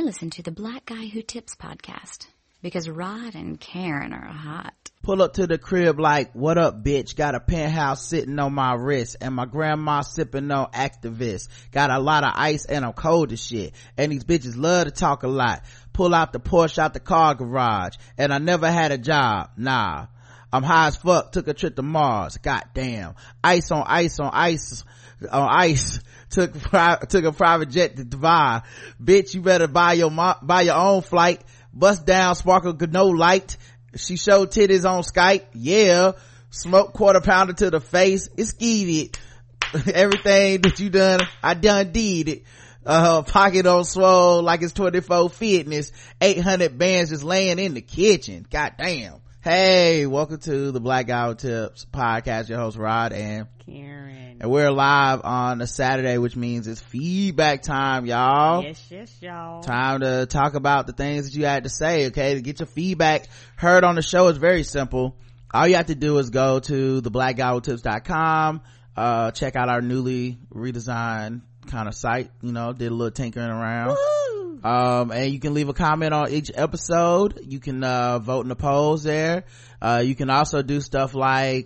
I listen to the Black Guy Who Tips podcast because Rod and Karen are hot. Pull up to the crib like, what up, bitch? Got a penthouse sitting on my wrist, and my grandma sipping on Activist. Got a lot of ice and I'm cold as shit, and these bitches love to talk a lot. Pull out the Porsche out the car garage, and I never had a job. Nah, I'm high as fuck. Took a trip to Mars. God damn. Ice on ice on ice on ice. Took a private jet to Dubai. Bitch, you better buy your own flight. Bust down, sparkle no light. She showed titties on Skype. Yeah. Smoke quarter pounder to the face. It's skeeved. Everything that you done, I done did it. Pocket on swole like it's 24 fitness. 800 bands just laying in the kitchen. God damn. Hey, welcome to the Black Guy Who Tips podcast. Your host Rod and Karen, and we're live on a Saturday, which means it's feedback time, y'all. Yes, y'all. Time to talk about the things that you had to say. Okay, to get your feedback heard on the show is very simple. All you have to do is go to theblackguywhotips.com, check out our newly redesigned kind of site. You know, did a little tinkering around. Woo! And you can leave a comment on each episode. You can vote in the polls there. You can also do stuff like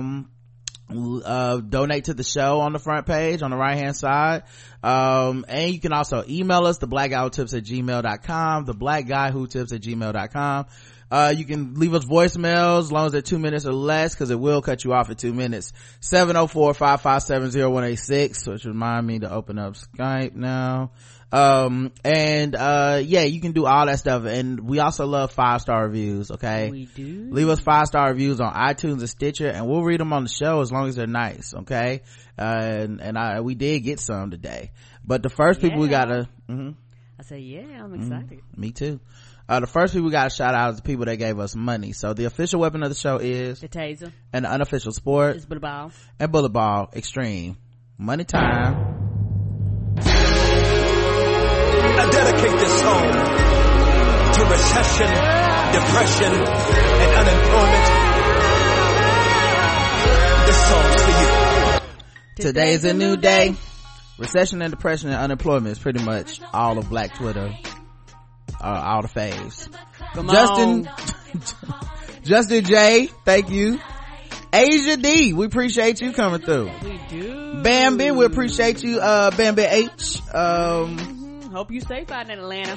donate to the show on the front page on the right hand side. And you can also email us, theblackguywhotips@gmail.com, theblackguywhotips@gmail.com. You can leave us voicemails as long as they're 2 minutes or less, because it will cut you off at 2 minutes. 704-557-0186, which remind me to open up Skype now. Yeah, you can do all that stuff. And we also love 5-star reviews. Okay, we do. Leave us 5-star reviews on iTunes and Stitcher, and we'll read them on the show as long as they're nice. Okay. We did get some today, but the first people we gotta I say I'm excited. Me too. The first people we gotta shout out is the people that gave us money. So the official weapon of the show is the taser, and the unofficial sport is bullet ball and bullet ball extreme. Money time. I dedicate this song to recession, depression, and unemployment. This song's for you. Today's a new day. Recession and depression and unemployment is pretty much all of Black Twitter. All the faves. Justin J, thank you. Asia D, we appreciate you coming through. We do. Bambi, we appreciate you. Bambi H. Hope you safe out in Atlanta.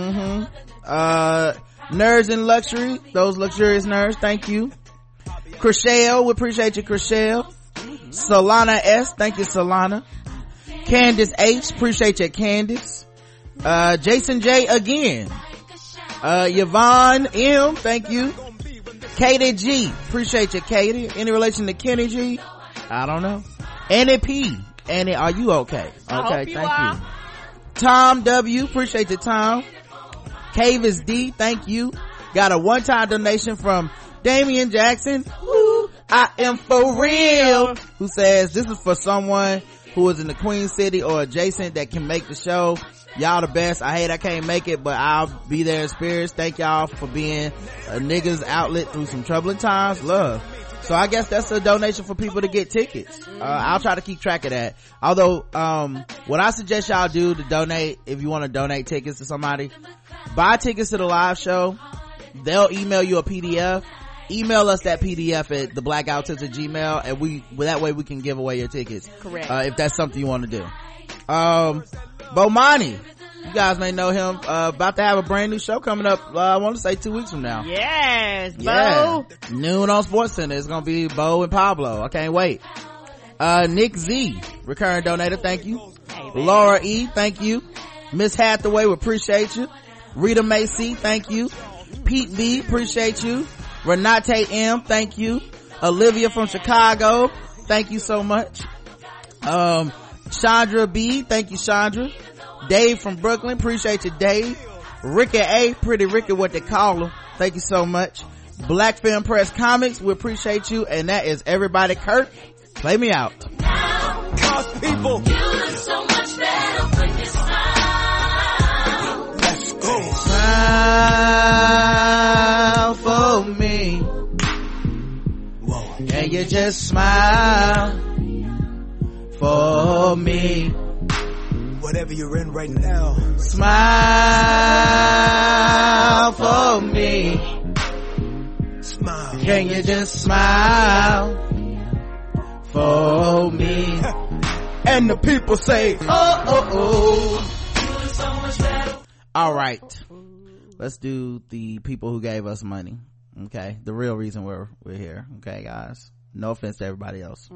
Nerds in luxury, those luxurious nerds, thank you. Chriselle, we appreciate you, Chriselle. Solana S, thank you, Solana. Candace H, appreciate you, Candace. Jason J again. Yvonne M, thank you. Katie G, appreciate you, Katie. Any relation to Kenny G? I don't know. Annie P, Annie, are you okay? Okay, thank you. Tom W, appreciate you, Tom. Cavis D, thank you. Got a one-time donation from Damian Jackson. Woo, I am for real. Who says this is for someone who is in the Queen City or adjacent that can make the show. Y'all the best. I hate I can't make it, but I'll be there in spirits. Thank y'all for being a nigga's outlet through some troubling times. Love. So I guess that's a donation for people to get tickets. I'll try to keep track of that. Although, what I suggest y'all do to donate, if you want to donate tickets to somebody, buy tickets to the live show. They'll email you a PDF. Email us that PDF at theblackguywhotips@gmail, and that way we can give away your tickets. Correct. If that's something you want to do. Bomani, you guys may know him, about to have a brand new show coming up, I want to say 2 weeks from now. Yes, Bo. Yeah. Noon on SportsCenter. It's gonna be Bo and Pablo. I can't wait. Nick Z, recurring donator, thank you. Hey, Laura E, thank you. Miss Hathaway, we appreciate you. Rita Macy, thank you. Pete B, appreciate you. Renate M, thank you. Olivia from Chicago, thank you so much. Chandra B, thank you, Chandra. Dave from Brooklyn, appreciate you, Dave. Ricky A, Pretty Ricky, what they call him, thank you so much. Black Film Press Comics, we appreciate you. And that is everybody. Kurt, play me out. Cause people, you look so much better when you smile. let's go. Smile for me. Whoa. And you just smile for me. Whatever you're in right now, Smile Can you just smile for me? And the people say, oh. All right. Let's do the people who gave us money. Okay. The real reason we're here. Okay, guys. No offense to everybody else.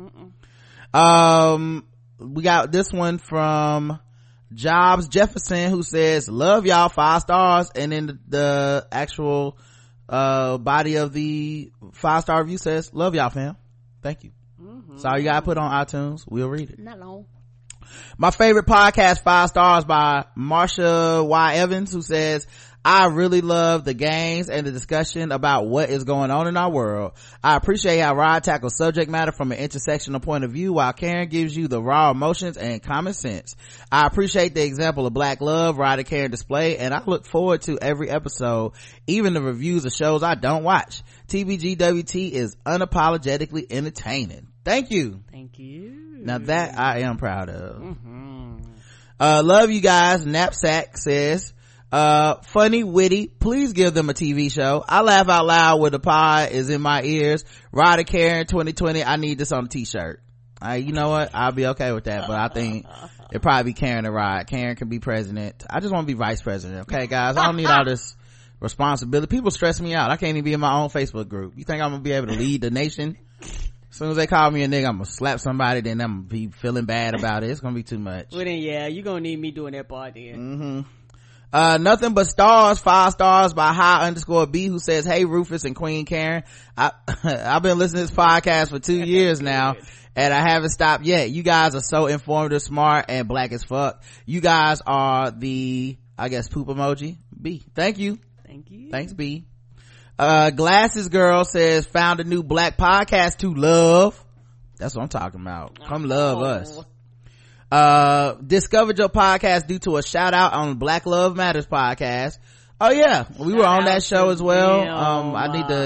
We got this one from Jobs Jefferson, who says, love y'all, 5 stars. And then the actual body of the 5-star review says, love y'all, fam. Thank you. So you gotta put on iTunes, we'll read it. Not long. My favorite podcast, 5 stars, by Marsha Y. Evans, who says, I really love the games and the discussion about what is going on in our world. I appreciate how Rod tackles subject matter from an intersectional point of view, while Karen gives you the raw emotions and common sense. I appreciate the example of black love Rod and Karen display, and I look forward to every episode, even the reviews of shows I don't watch. TBGWT is unapologetically entertaining. Thank you. Now that I am proud of. Love you guys. Knapsack says, funny, witty, please give them a TV show. I laugh out loud when the pod is in my ears. Rod and Karen 2020, I need this on a t-shirt. You know what, I'll be okay with that, but I think it'd probably be Karen and Rod. Karen can be president. I just want to be vice president. Okay, guys, I don't need all this responsibility. People stress me out. I can't even be in my own Facebook group. You think I'm gonna be able to lead the nation? As soon as they call me a nigga, I'm gonna slap somebody, then I'm gonna be feeling bad about it. It's gonna be too much. Well then, yeah, you gonna need me doing that part then. Nothing but stars, 5 stars, by High_B, who says, hey Rufus and Queen Karen, I've been listening to this podcast for 2 years now, and I haven't stopped yet. You guys are so informative, smart, and black as fuck. You guys are the, I guess, poop emoji. B. Thank you. Thanks, B. Glasses Girl says, found a new black podcast to love. That's what I'm talking about. Come love us. Discovered your podcast due to a shout out on Black Love Matters podcast. Oh yeah, we were on that show as well. I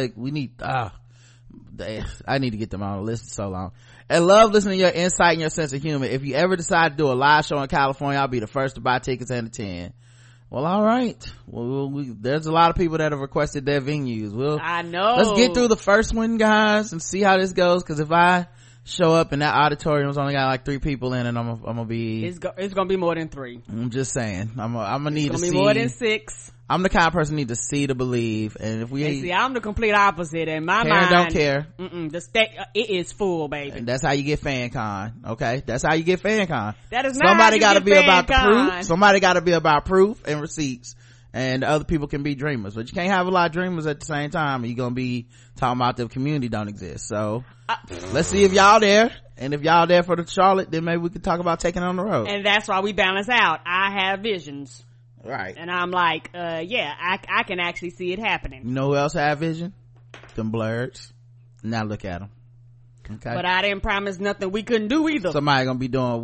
need to get them on the list. It's so long. And love listening to your insight and your sense of humor. If you ever decide to do a live show in California, I'll be the first to buy tickets and attend. Well, all right. Well, there's a lot of people that have requested their venues. I know. Let's get through the first one, guys, and see how this goes. Because if I show up and that auditorium's only got like 3 people in it, I'm gonna be. It's gonna be more than 3. I'm just saying. I'm gonna need to see. It's gonna be more than 6. I'm the kind of person who need to see to believe, and if we see, I'm the complete opposite. In my Karen mind, don't care. The state it is full, baby. And that's how you get FanCon. Okay, that's how you get FanCon. That is not somebody got to be about the proof. Somebody got to be about proof and receipts, and other people can be dreamers. But you can't have a lot of dreamers at the same time. And you're gonna be talking about the community don't exist. So let's see if y'all there. And if y'all there for the Charlotte, then maybe we could talk about taking it on the road. And that's why we balance out. I have visions. Right. And I'm like, I can actually see it happening. You know who else have vision? Them Blurs. Now look at them. Okay. But I didn't promise nothing we couldn't do either. Somebody gonna be doing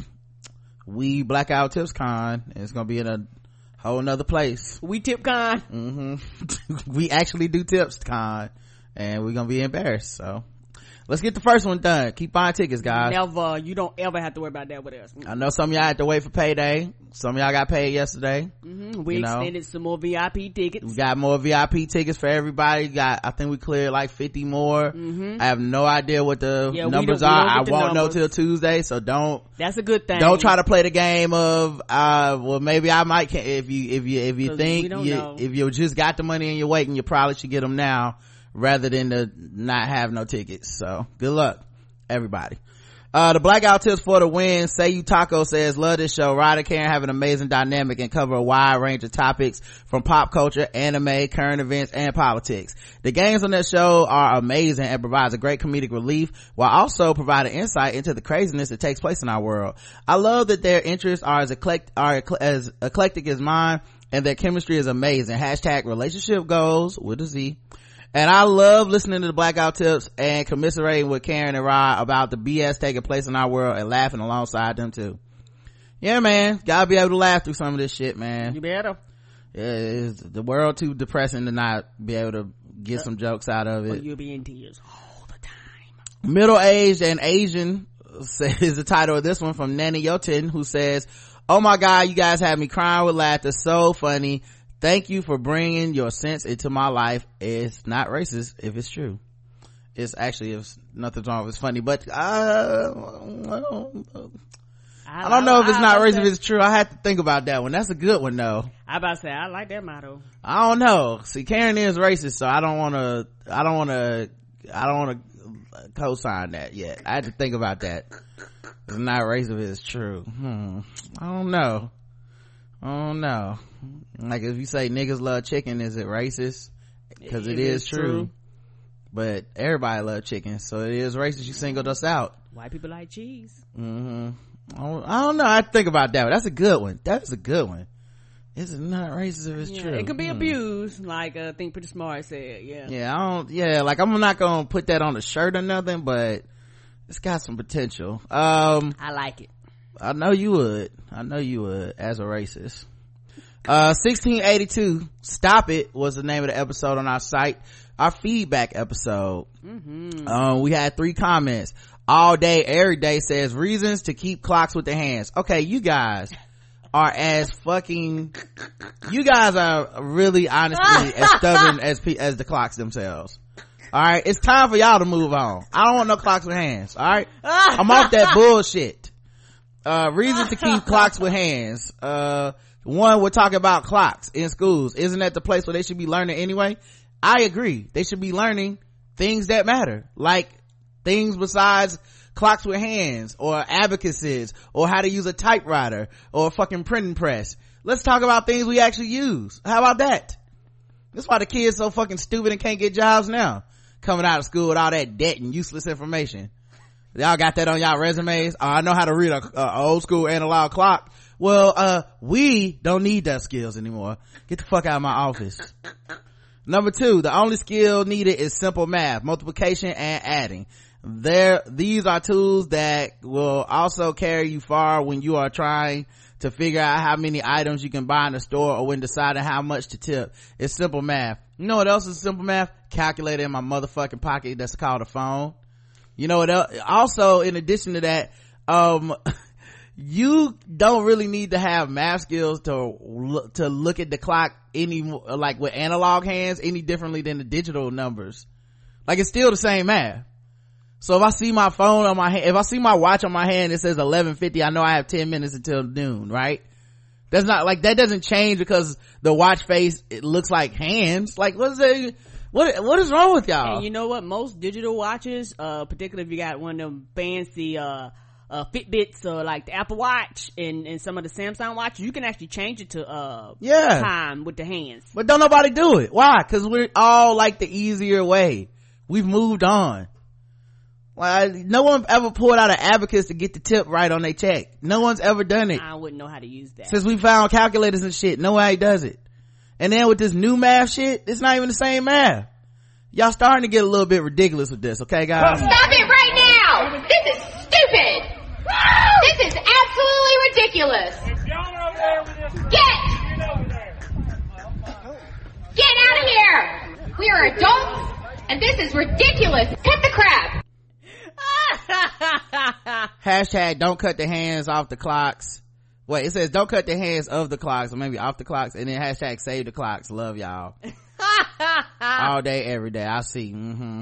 we Blackout Tips Con. And it's gonna be in a whole nother place. We Tip Con. We actually do Tips Con. And we're gonna be embarrassed. So let's get the first one done. Keep buying tickets, guys. Never. You don't ever have to worry about that with us. I know some of y'all had to wait for payday. Some of y'all got paid yesterday. We extended some more VIP tickets. We got more VIP tickets for everybody. I think we cleared like 50 more. I have no idea what the numbers are. I won't know till Tuesday, so don't. That's a good thing. Don't try to play the game of well, maybe I might. If you think if you just got the money and you're waiting, you probably should get them now, rather than to not have no tickets. So good luck, everybody. The Blackout Tips for the win. Say You Taco says, love this show. Rod and Karen have an amazing dynamic and cover a wide range of topics from pop culture, anime, current events, and politics. The games on that show are amazing and provides a great comedic relief while also providing insight into the craziness that takes place in our world. I love that their interests are as eclectic as mine, and their chemistry is amazing. # relationship goals with a Z. And I love listening to the Blackout Tips and commiserating with Karen and Rod about the BS taking place in our world and laughing alongside them too. Yeah, man. Gotta be able to laugh through some of this shit, man. You better. Yeah, is the world too depressing to not be able to get some jokes out of it? Or you'll be in tears all the time. Middle-aged and Asian is the title of this one, from Nanny Yotin, who says, oh my god, you guys have me crying with laughter. So funny. Thank you for bringing your sense into my life. It's not racist if it's true. It's actually, if nothing's wrong, it's funny, but I don't know if it's not racist, if it's true. I had to think about that one. That's a good one though. I about to say, I like that motto. I don't know. See, Karen is racist, so I don't want to co-sign that yet. I had to think about that. It's not racist if it's true. I don't know. Like if you say niggas love chicken, is it racist? Because it is true. But everybody love chicken, so it is racist. You singled us out. White people like cheese. I don't know. I think about that one. That's a good one. It's not racist if it's true. It could be abused, like I think Pretty Smart said. Like I'm not gonna put that on a shirt or nothing, but it's got some potential. I like it. I know you would as a racist. 1682 Stop It was the name of the episode on our site, our feedback episode. We had 3 comments. All Day Every Day says reasons to keep clocks with the hands. Okay, you guys are really honestly as stubborn as the clocks themselves. All right, it's time for y'all to move on. I don't want no clocks with hands. All right, I'm off that bullshit. Reasons to keep clocks with hands. One, we're talking about clocks in schools. Isn't that the place where they should be learning anyway? I agree. They should be learning things that matter, like things besides clocks with hands or abacuses or how to use a typewriter or a fucking printing press. Let's talk about things we actually use. How about that? That's why the kids so fucking stupid and can't get jobs now, coming out of school with all that debt and useless information. Y'all got that on y'all resumes? I know how to read a old school analog clock. Well, we don't need that skills anymore. Get the fuck out of my office. Number 2, the only skill needed is simple math, multiplication and adding. These are tools that will also carry you far when you are trying to figure out how many items you can buy in the store or when deciding how much to tip. It's simple math. You know what else is simple math? Calculator in my motherfucking pocket that's called a phone. You know what else? Also, in addition to that, you don't really need to have math skills to look at the clock like with analog hands any differently than the digital numbers. Like it's still the same math. So if I see my phone on my hand, if I see my watch on my hand, it says 11:50, I know I have 10 minutes until noon, right? That's not like, that doesn't change because the watch face, it looks like hands. Like what is wrong with y'all? And you know what? Most digital watches, particularly if you got one of them fancy, Fitbits or like the Apple Watch and some of the Samsung watches, you can actually change it to, time with the hands. But don't nobody do it. Why? Cause we're all like the easier way. We've moved on. Like, no one ever pulled out an abacus to get the tip right on their check. No one's ever done it. I wouldn't know how to use that. Since we found calculators and shit, nobody does it. And then with this new math shit, it's not even the same math. Y'all starting to get a little bit ridiculous with this, okay guys? Stop it right now! This is stupid! This is absolutely ridiculous! Get out of here! We are adults, and this is ridiculous! Cut the crap! Hashtag don't cut the hands off the clocks. Wait, it says don't cut the hands of the clocks, or maybe off the clocks, and then hashtag save the clocks. Love y'all. All day, every day. I see.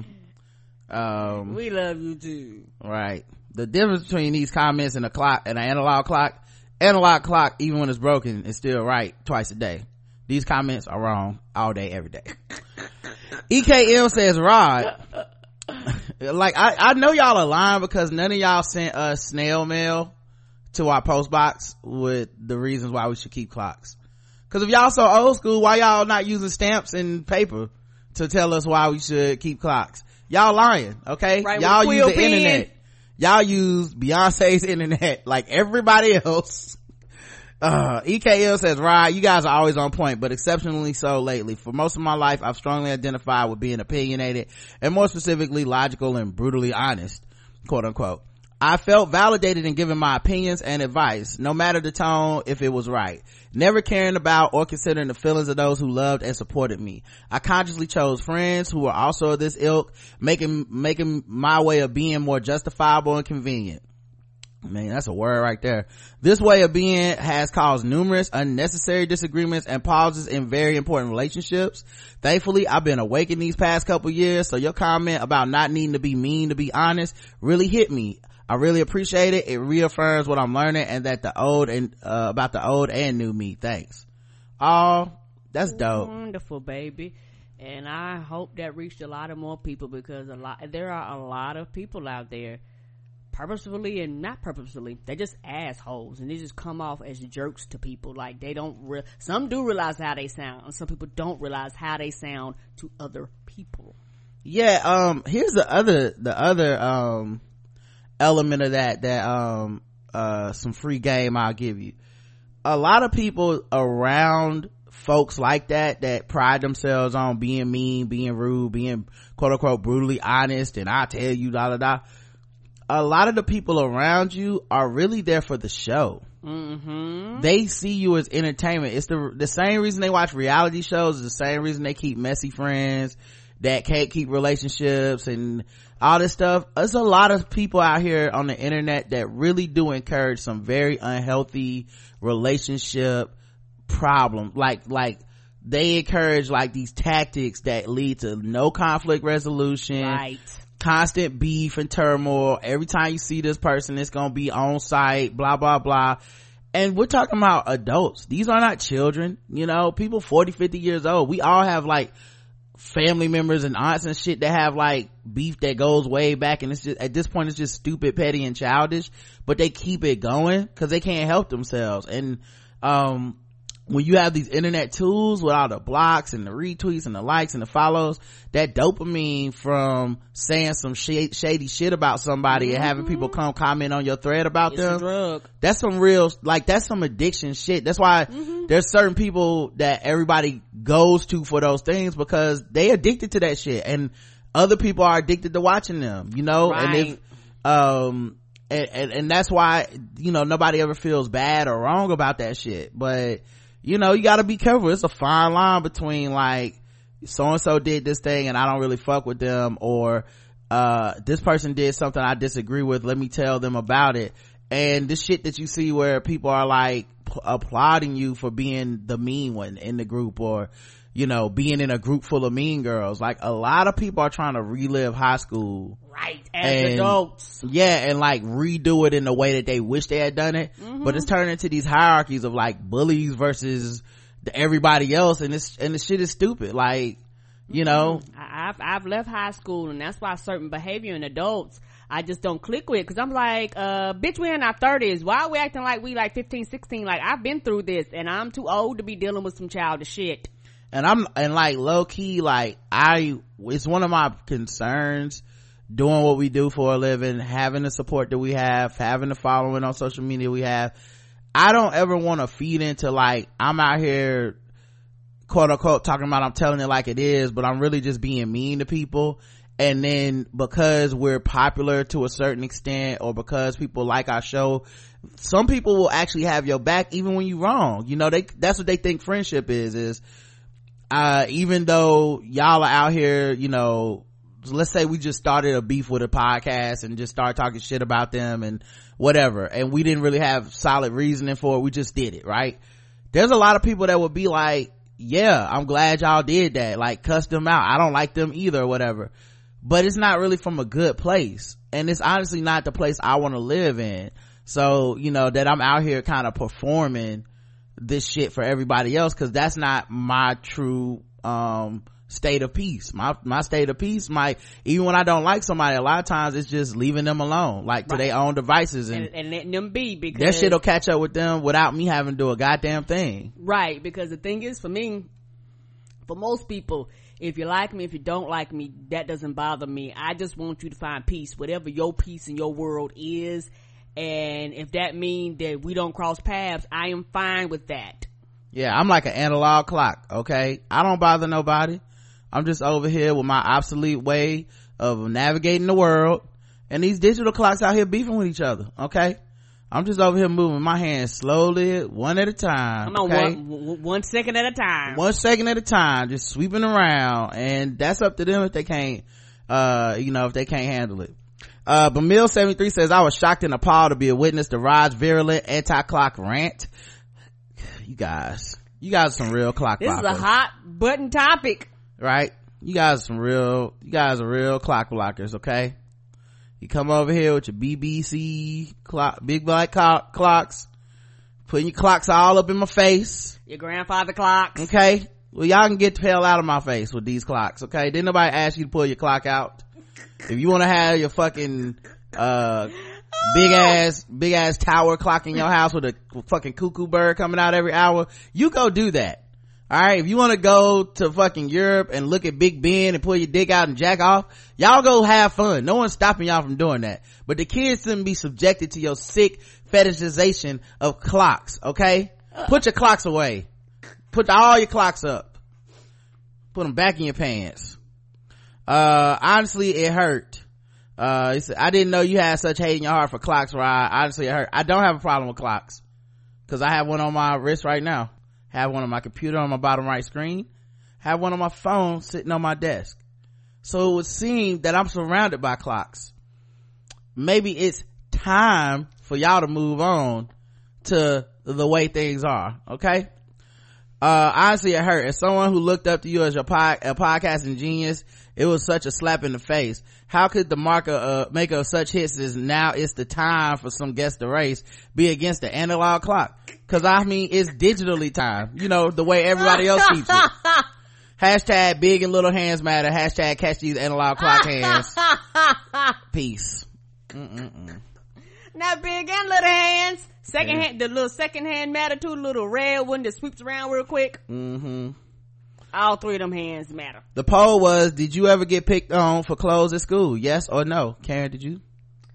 We love you too. Right. The difference between these comments and an analog clock, even when it's broken, is still right twice a day. These comments are wrong all day, every day. EKM says, Rod, like, I know y'all are lying because none of y'all sent us snail mail to our post box with the reasons why we should keep clocks. Cause if y'all so old school, why y'all not using stamps and paper to tell us why we should keep clocks? Y'all lying, okay? Right, y'all use the internet. Y'all use Beyonce's internet like everybody else. EKL says, Rod, you guys are always on point, but exceptionally so lately. For most of my life, I've strongly identified with being opinionated and more specifically logical and brutally honest, quote unquote. I felt validated in giving my opinions and advice, no matter the tone, if it was right. Never caring about or considering the feelings of those who loved and supported me. I consciously chose friends who were also of this ilk, making my way of being more justifiable and convenient. Man, that's a word right there. This way of being has caused numerous unnecessary disagreements and pauses in very important relationships. Thankfully, I've been awakened these past couple years, so your comment about not needing to be mean to be honest really hit me. I really appreciate it. It reaffirms what I'm learning and that the old and about the old and new me. Thanks. Oh, that's dope. Wonderful, baby. And I hope that reached a lot of more people, because there are a lot of people out there, purposefully and not purposefully, they're just assholes, and they just come off as jerks to people. Like, they don't some do realize how they sound, and some people don't realize how they sound to other people. Yeah, here's the other element of that some free game I'll give you. A lot of people around folks like that pride themselves on being mean, being rude, being quote unquote brutally honest, and I tell you da da da. A lot of the people around you are really there for the show. Mm-hmm. They see you as entertainment. It's the same reason they watch reality shows, is the same reason they keep messy friends that can't keep relationships and all this stuff. There's a lot of people out here on the internet that really do encourage some very unhealthy relationship problem. Like they encourage like these tactics that lead to no conflict resolution, right? Constant beef and turmoil. Every time you see this person, it's gonna be on site, blah blah blah. And we're talking about adults. These are not children, you know. People 40 50 years old. We all have like family members and aunts and shit that have like beef that goes way back, and it's just, at this point, it's just stupid, petty, and childish, but they keep it going because they can't help themselves. And when you have these internet tools with all the blocks and the retweets and the likes and the follows, that dopamine from saying some shady shit about somebody and having people come comment on your thread about it's them, a drug. That's some real, like, that's some addiction shit. That's why there's certain people that everybody goes to for those things, because they addicted to that shit, and other people are addicted to watching them, you know. Right. And if and that's why, you know, nobody ever feels bad or wrong about that shit. But you know, you gotta be careful. It's a fine line between like, so and so did this thing and I don't really fuck with them, or this person did something I disagree with, let me tell them about it. And this shit that you see where people are like applauding you for being the mean one in the group, or you know, being in a group full of mean girls. Like, a lot of people are trying to relive high school, right, as adults. Yeah, and like redo it in the way that they wish they had done it. But it's turning into these hierarchies of like bullies versus everybody else, and the shit is stupid. Like, you know, I've left high school, and that's why certain behavior in adults I just don't click with, because I'm like, bitch, we're in our 30s. Why are we acting like we like 15, 16? Like, I've been through this, and I'm too old to be dealing with some childish shit. And like low key, like it's one of my concerns doing what we do for a living, having the support that we have, having the following on social media we have. I don't ever want to feed into like, I'm out here quote unquote talking about I'm telling it like it is, but I'm really just being mean to people. And then because we're popular to a certain extent, or because people like our show, some people will actually have your back even when you're wrong. You know, that's what they think friendship is even though y'all are out here, you know, let's say we just started a beef with a podcast and just started talking shit about them and whatever, and we didn't really have solid reasoning for it, we just did it, right? There's a lot of people that would be like, yeah, I'm glad y'all did that, like cuss them out, I don't like them either, or whatever. But it's not really from a good place, and it's honestly not the place I want to live in. So, you know, that I'm out here kind of performing this shit for everybody else, because that's not my true state of peace. My state of peace might, even when I don't like somebody, a lot of times it's just leaving them alone, like to their own devices, and letting them be, because that shit'll catch up with them without me having to do a goddamn thing. Right, because the thing is, for me, for most people, if you like me, if you don't like me, that doesn't bother me. I just want you to find peace, whatever your peace in your world is. And if that means that we don't cross paths, I am fine with that. Yeah, I'm like an analog clock, okay? I don't bother nobody. I'm just over here with my obsolete way of navigating the world, and these digital clocks out here beefing with each other, okay? I'm just over here moving my hands slowly, one at a time. Come on, okay? 1 second at a time. 1 second at a time, just sweeping around, and that's up to them if they can't, you know, if they can't handle it. Bamil73 says, I was shocked and appalled to be a witness to Rod's virulent anti-clock rant. You guys are some real clock blockers. This is a hot button topic. Right? You guys are real clock blockers, okay? You come over here with your BBC clock, big black clocks, putting your clocks all up in my face. Your grandfather clocks. Okay? Well, y'all can get the hell out of my face with these clocks, okay? Didn't nobody ask you to pull your clock out? If you want to have your fucking, big ass tower clock in your house with a fucking cuckoo bird coming out every hour, you go do that. Alright, if you want to go to fucking Europe and look at Big Ben and pull your dick out and jack off, y'all go have fun. No one's stopping y'all from doing that. But the kids shouldn't be subjected to your sick fetishization of clocks, okay? Put your clocks away. Put all your clocks up. Put them back in your pants. Honestly, it hurt. He said, I didn't know you had such hate in your heart for clocks, Rod. Honestly, it hurt. I don't have a problem with clocks. Cause I have one on my wrist right now. Have one on my computer on my bottom right screen. Have one on my phone sitting on my desk. So it would seem that I'm surrounded by clocks. Maybe it's time for y'all to move on to the way things are, okay? Honestly, it hurt. As someone who looked up to you as a podcasting genius, it was such a slap in the face. How could the maker of such hits as Now It's the Time for Some Guess the Race be against the analog clock? Cause I mean, it's digitally time. You know, the way everybody else keeps it. Hashtag big and little hands matter. Hashtag catch these analog clock hands. Peace. Not big and little hands. The little second hand matter too. The little red one that sweeps around real quick. All three of them hands matter. The poll was, did you ever get picked on for clothes at school? Yes or no? Karen, did you?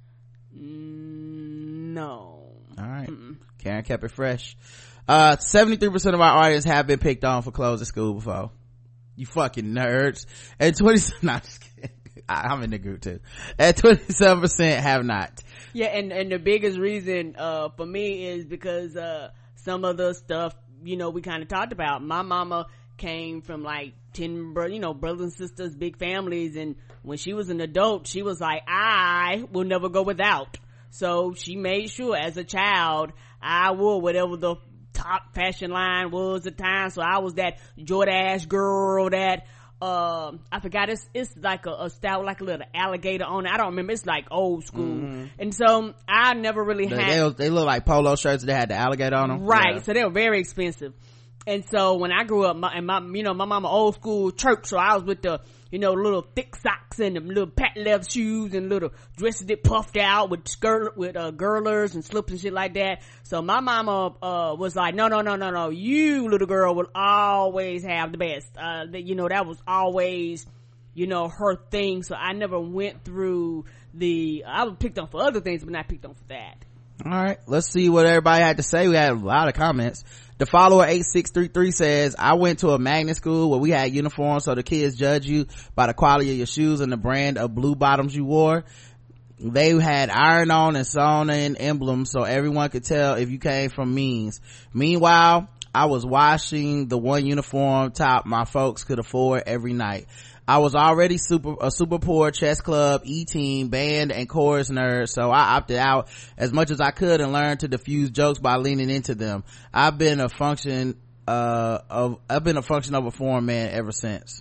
No. All right. Karen kept it fresh. 73% of our audience have been picked on for clothes at school before. You fucking nerds. And 20, nah, just kidding. I'm in the group too. And 27% have not. Yeah, and the biggest reason for me is because some of the stuff, you know, we kind of talked about. My mama came from like 10 brothers and sisters, big families, and when she was an adult, she was like, I will never go without. So she made sure as a child I wore whatever the top fashion line was at the time. So I was that Jordache girl that I forgot, it's like a style like a little alligator on it. I don't remember, it's like old school. And so I never really had, they look like polo shirts that had the alligator on them, right? Yeah. So they were very expensive. And so when I grew up, my mama old school church, so I was with the, little thick socks and the little patent leather shoes and little dresses that puffed out with girdlers and slips and shit like that. So my mama, was like, no, you little girl will always have the best. That was always, her thing. So I never went through I was picked on for other things, but not picked on for that. All right, let's see what everybody had to say. We had a lot of comments. The follower 8633 says, I went to a magnet school where we had uniforms, so the kids judge you by the quality of your shoes and the brand of blue bottoms you wore. They had iron on and sewn in emblems so everyone could tell if you came from means. Meanwhile, I was washing the one uniform top my folks could afford every night. I was already a super poor chess club, E-team, band, and chorus nerd, so I opted out as much as I could and learned to diffuse jokes by leaning into them. I've been a function of a foreign man ever since.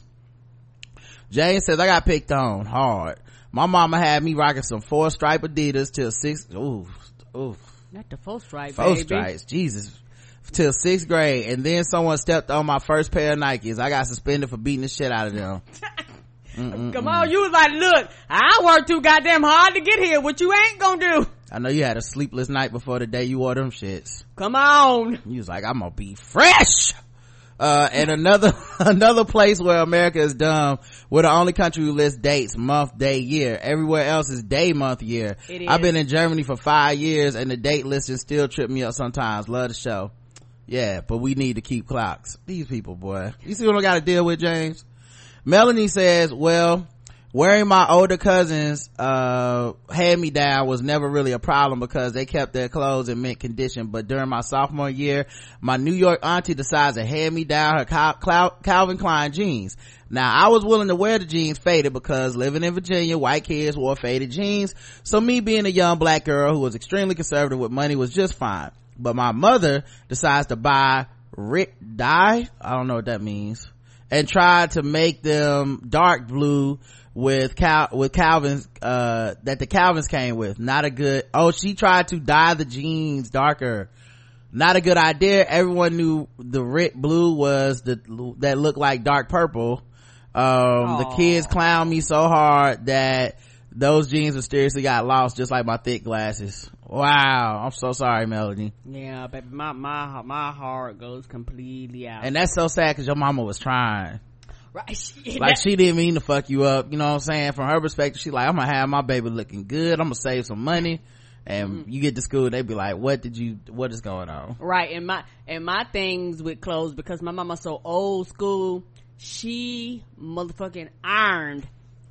James says, I got picked on hard. My mama had me rocking some 4-stripe Adidas till 6. Ooh. Not the 4-stripe, 4 stripes, Jesus. Till 6th grade, and then someone stepped on my first pair of Nikes. I got suspended for beating the shit out of them. Come on, you was like, look, I worked too goddamn hard to get here. What you ain't gonna do? I know you had a sleepless night before the day you wore them shits. Come on. You was like, I'm gonna be fresh. And another place where America is dumb, we're the only country who lists dates, month, day, year. Everywhere else is day, month, year. I've been in Germany for 5 years and the date listing still trip me up sometimes. Love the show. Yeah, but we need to keep clocks. These people, boy. You see what I gotta deal with, James? Melanie says, well, Wearing my older cousins hand-me-down was never really a problem because they kept their clothes in mint condition. But during my sophomore year, my New York auntie decides to hand me down her Calvin Klein jeans. Now, I was willing to wear the jeans faded because living in Virginia, white kids wore faded jeans. So me being a young black girl who was extremely conservative with money was just fine. But my mother decides to buy dye, I don't know what that means, and tried to make them dark blue with Calvin's that the Calvins came with. Not a good, she tried to dye the jeans darker. Not a good idea. Everyone knew the red blue was that looked like dark purple. The kids clowned me so hard that those jeans mysteriously got lost, just like my thick glasses. Wow, I'm so sorry, Melody. Yeah, baby, my heart goes completely out. And that's so sad because your mama was trying. Right. Like, she didn't mean to fuck you up, you know what I'm saying? From her perspective, she's like, I'm gonna have my baby looking good, I'm gonna save some money. And you get to school, they be like, what is going on? Right. And my things with clothes, because my mama's so old school, she motherfucking ironed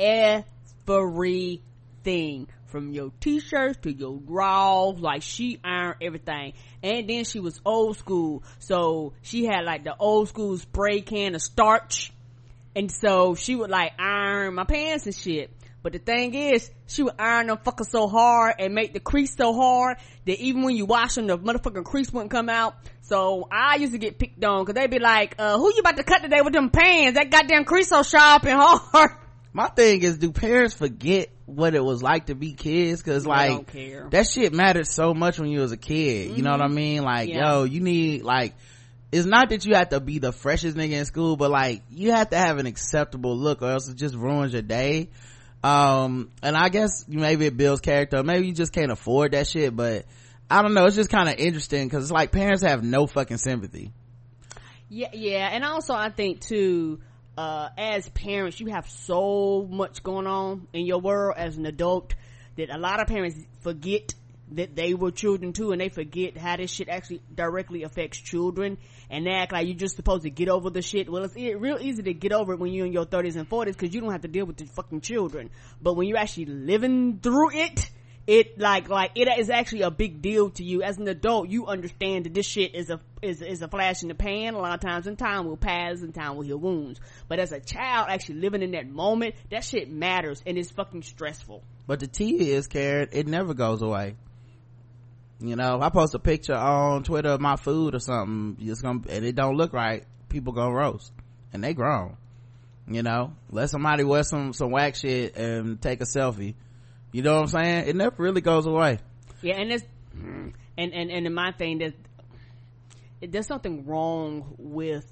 everything, from your t-shirts to your drawers. Like, she ironed everything. And then she was old school, so she had like the old school spray can of starch, and so she would like iron my pants and shit. But the thing is, she would iron them fuckers so hard and make the crease so hard that even when you wash them, the motherfucking crease wouldn't come out. So I used to get picked on because they'd be like, who you about to cut today with them pants? That goddamn crease so sharp and hard. My thing is, do parents forget what it was like to be kids? Cause like, don't care. That shit mattered so much when you was a kid. You know what I mean? Like, you need, like, it's not that you have to be the freshest nigga in school, but like, you have to have an acceptable look or else it just ruins your day. And I guess maybe it builds character, maybe you just can't afford that shit, but I don't know, it's just kind of interesting because it's like parents have no fucking sympathy. Yeah, and also I think too, as parents, you have so much going on in your world as an adult that a lot of parents forget that they were children too, and they forget how this shit actually directly affects children, and they act like you're just supposed to get over the shit. Well, it's real easy to get over it when you're in your 30s and 40s because you don't have to deal with the fucking children. But when you're actually living through it, it like it is actually a big deal to you. As an adult, you understand that this shit is a flash in the pan a lot of times, and time will pass and time will heal wounds. But as a child actually living in that moment, that shit matters and it's fucking stressful. But the tea is, Karen, it never goes away. You know, if I post a picture on Twitter of my food or something, and it don't look right, people gonna roast, and they grown. You know, let somebody wear some whack shit and take a selfie. You know what I'm saying? It never really goes away. Yeah, and it's and my thing that there's something wrong with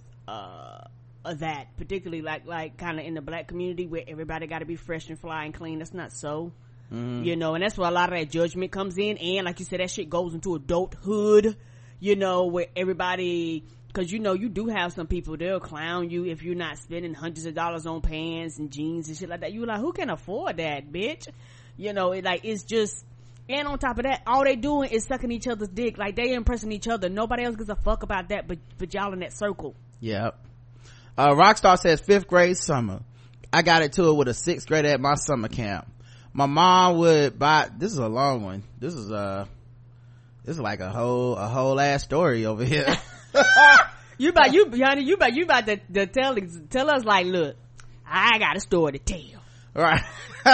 that, particularly like kind of in the black community where everybody got to be fresh and fly and clean. That's not so. You know, and that's where a lot of that judgment comes in, and like you said, that shit goes into adulthood, you know, where everybody, because you know, you do have some people, they'll clown you if you're not spending hundreds of dollars on pants and jeans and shit like that. You're like, who can afford that, bitch? You know, it's just, and on top of that, all they doing is sucking each other's dick. Like, they impressing each other. Nobody else gives a fuck about that but y'all in that circle. Yep. Rockstar says 5th grade summer, I got into it with a 6th grader at my summer camp. My mom would buy, this is a long one, this is like a whole ass story over here. you about to tell us, like, look, I got a story to tell. Right.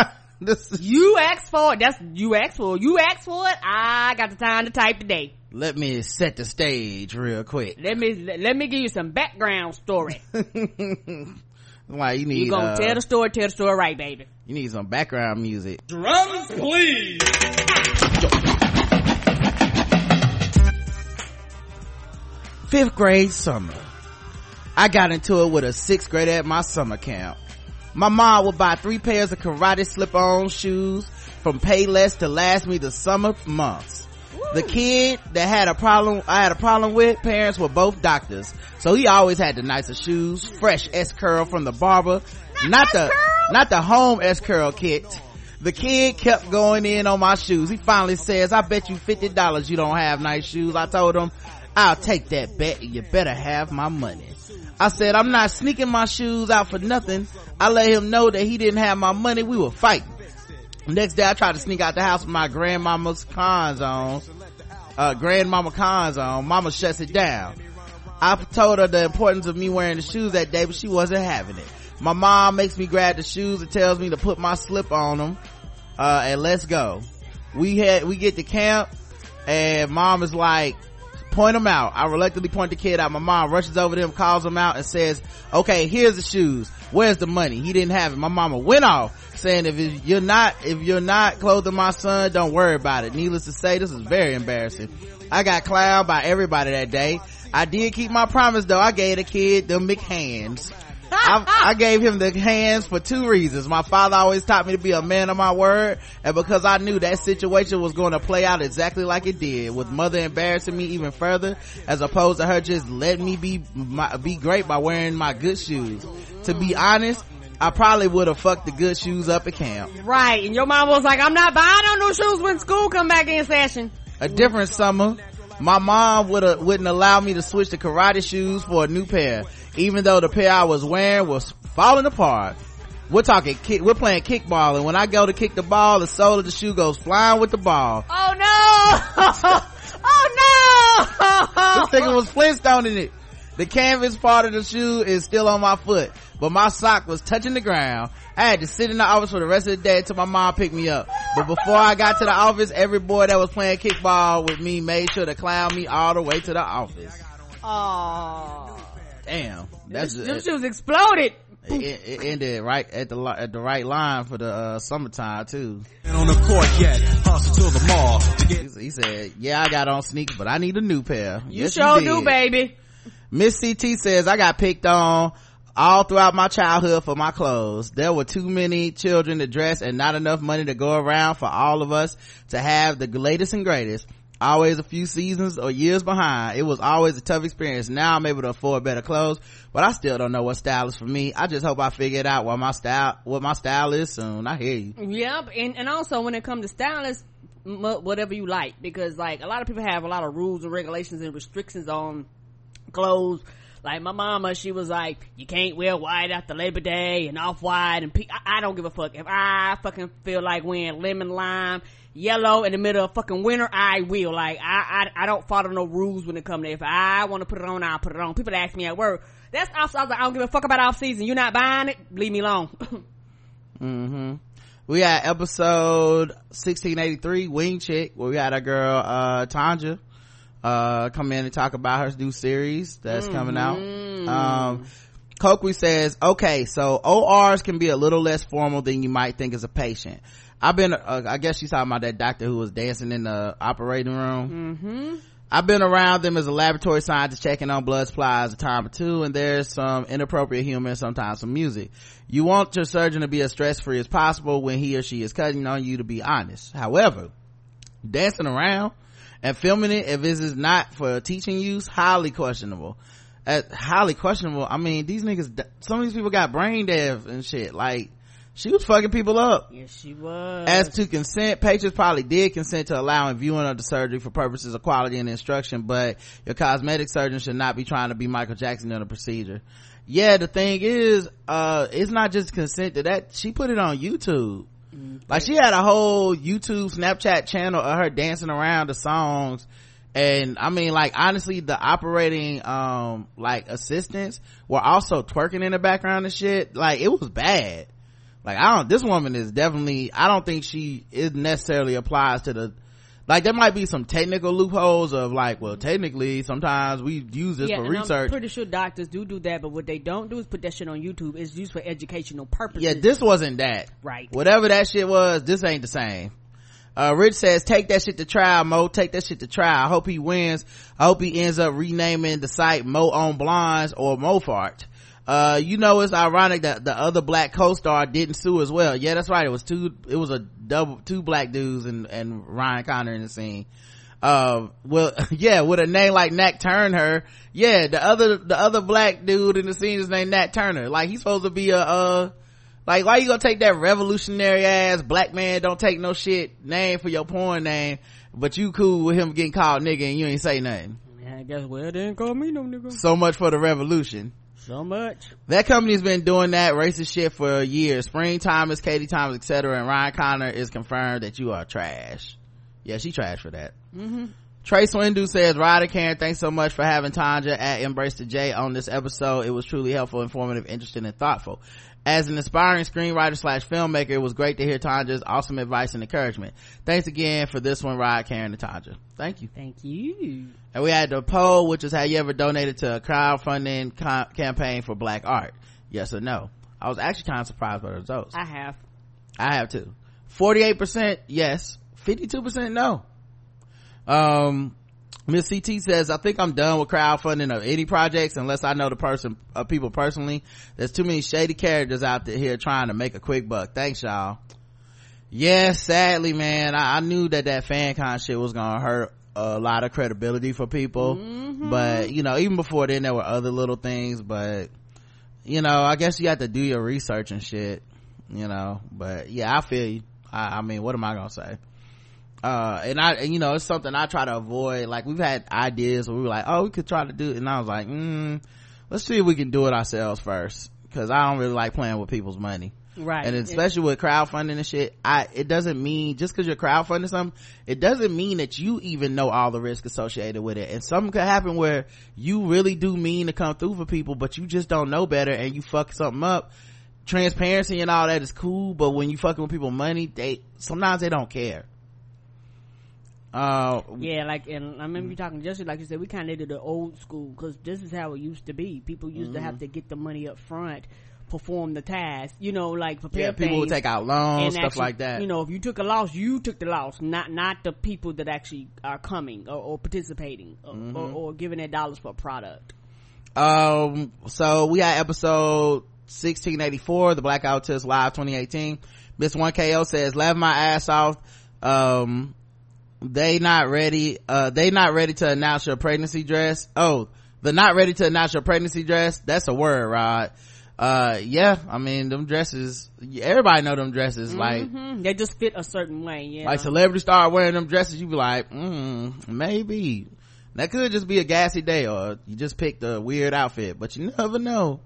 You asked for it. You asked for it. I got the time to type today. Let me set the stage real quick. Let me give you some background story. Why you need? You gonna tell the story right, baby. You need some background music. Drums, please. 5th grade summer, I got into it with a 6th grader at my summer camp. My mom would buy 3 pairs of karate slip-on shoes from Payless to last me the summer months. Woo. The kid that I had a problem with, parents were both doctors, so he always had the nicest shoes, fresh S-curl from the barber, not the home S-curl kit. The kid kept going in on my shoes. He finally says, I bet you $50 you don't have nice shoes. I told him, I'll take that bet and you better have my money. I said, I'm not sneaking my shoes out for nothing. I let him know that he didn't have my money. We were fighting. Next day I tried to sneak out the house with my grandmama's cons on. Mama shuts it down. I told her the importance of me wearing the shoes that day, but she wasn't having it. My mom makes me grab the shoes and tells me to put my slip on them, and let's go. We get to camp, and mom is like, point them out. I reluctantly point the kid out. My mom rushes over to him, calls him out, and says, okay, here's the shoes. Where's the money? He didn't have it. My mama went off saying, if you're not clothing my son, don't worry about it. Needless to say, this is very embarrassing. I got clowned by everybody that day. I did keep my promise though. I gave the kid the McHands. I gave him the hands for 2 reasons. My father always taught me to be a man of my word, and because I knew that situation was going to play out exactly like it did, with mother embarrassing me even further as opposed to her just letting me be great by wearing my good shoes. To be honest, I probably would have fucked the good shoes up at camp. Right, and your mom was like, I'm not buying no new shoes when school come back in session. A different summer, my mom wouldn't allow me to switch to karate shoes for a new pair, even though the pair I was wearing was falling apart. We're playing kickball, and when I go to kick the ball, the sole of the shoe goes flying with the ball. Oh no! Oh no! This thing was Flintstoning it. The canvas part of the shoe is still on my foot, but my sock was touching the ground. I had to sit in the office for the rest of the day until my mom picked me up. But before I got to the office, every boy that was playing kickball with me made sure to clown me all the way to the office. Oh, damn! Them shoes exploded. It ended right at the right line for the summertime too. On the court yet, hustle to the mall. He said, "Yeah, I got on sneakers, but I need a new pair." You sure do, baby. Miss CT says, I got picked on all throughout my childhood for my clothes. There were too many children to dress and not enough money to go around for all of us to have the latest and greatest. Always a few seasons or years behind. It was always a tough experience. Now I'm able to afford better clothes, but I still don't know what style is for me. I just hope I figure it out what my style is soon. I hear you. Yep. And also when it comes to stylists, whatever you like, because like a lot of people have a lot of rules and regulations and restrictions on clothes. Like my mama, she was like, you can't wear white after Labor Day and off-white and I don't give a fuck. If I fucking feel like wearing lemon, lime, yellow in the middle of fucking winter, I will. Like I don't follow no rules when it comes to, if I want to put it on, I'll put it on. People ask me at work, that's off, I was like, I don't give a fuck about off season. You're not buying it, leave me alone. We got episode 1683, Wing Chick, where we got our girl Tanja come in and talk about her new series that's coming out. Kokui says, okay, so ORs can be a little less formal than you might think as a patient. I've been I guess she's talking about that doctor who was dancing in the operating room. I've been around them as a laboratory scientist checking on blood supplies a time or two, and there's some inappropriate humor and sometimes some music. You want your surgeon to be as stress-free as possible when he or she is cutting on you, to be honest. However, dancing around and filming it, if this is not for teaching use, highly questionable. I mean, these niggas, some of these people got brain deaf and shit. Like, she was fucking people up. Yes, she was. As to consent, patients probably did consent to allowing viewing of the surgery for purposes of quality and instruction, but your cosmetic surgeon should not be trying to be Michael Jackson in the procedure. Yeah, the thing is, it's not just consent to that. She put it on YouTube. Like, she had a whole YouTube Snapchat channel of her dancing around the songs. And I mean, like, honestly, the operating like assistants were also twerking in the background and shit. Like, it was bad. Like, this woman is definitely, I don't think she is necessarily applies to the, like, there might be some technical loopholes of like, well, technically sometimes we use this for research. I'm pretty sure doctors do that, but what they don't do is put that shit on YouTube. It's used for educational purposes. Yeah, this wasn't that. Right. Whatever that shit was, this ain't the same. Rich says, take that shit to trial, Mo. Take that shit to trial. I hope he wins. I hope he ends up renaming the site Mo on Blondes or Mofart. It's ironic that the other black co-star didn't sue as well. Yeah, that's right. It was two black dudes and Ryan Connor in the scene. With a name like Nat Turner. Yeah, the other black dude in the scene is named Nat Turner. Like, he's supposed to be like, why you gonna take that revolutionary ass black man don't take no shit name for your porn name, but you cool with him getting called nigga and you ain't say nothing? Yeah, I guess, well, they didn't call me no nigga. So much for the revolution. So much. That company's been doing that racist shit for years. Spring Thomas, Katie Thomas, etc. And Ryan Connor is confirmed that you are trash. Yeah, she trash for that. Trey Swindu says, Ryder Karen, thanks so much for having Tanja at Embrace the J on this episode. It was truly helpful, informative, interesting, and thoughtful. As an aspiring screenwriter / filmmaker, it was great to hear Tanja's awesome advice and encouragement. Thanks again for this one, Ryder Karen and Tanja. Thank you. Thank you. And we had the poll, which is, have you ever donated to a crowdfunding campaign for black art? Yes or no? I was actually kind of surprised by the results. I have too. 48% yes, 52% no. Miss CT says, I think I'm done with crowdfunding of any projects unless I know the people personally. There's too many shady characters out here trying to make a quick buck. Thanks, y'all. Yes, sadly, man, I knew that FanCon shit was gonna hurt a lot of credibility for people. But, you know, even before then there were other little things, but, you know, I guess you have to do your research and shit, you know. But yeah, I feel you. I mean, what am I gonna say? And you know, it's something I try to avoid. Like, we've had ideas where we were like, oh, we could try to do it, and I was like, let's see if we can do it ourselves first, because I don't really like playing with people's money, right? And especially with crowdfunding and shit, it doesn't mean, just because you're crowdfunding something, it doesn't mean that you even know all the risk associated with it. And something could happen where you really do mean to come through for people, but you just don't know better and you fuck something up. Transparency and all that is cool, but when you fucking with people's money, sometimes they don't care. Yeah, like, and I remember you talking just like you said, we kind of did the old school, because this is how it used to be. People used to have to get the money up front, perform the task, you know, like prepare things. People would take out loans, stuff actually, like that. You know, if you took a loss, you took the loss, not the people that actually are coming or participating or giving their dollars for a product. So we had episode 1684, the Blackout Test Live 2018. Miss 1KO says, laughing my ass off. They not ready to announce your pregnancy dress. The not ready to announce your pregnancy dress, that's a word, Rod. Yeah, I mean, them dresses, everybody know them dresses, like, they just fit a certain way. Yeah, like celebrities start wearing them dresses, you be like, maybe that could just be a gassy day, or you just picked a weird outfit, but you never know.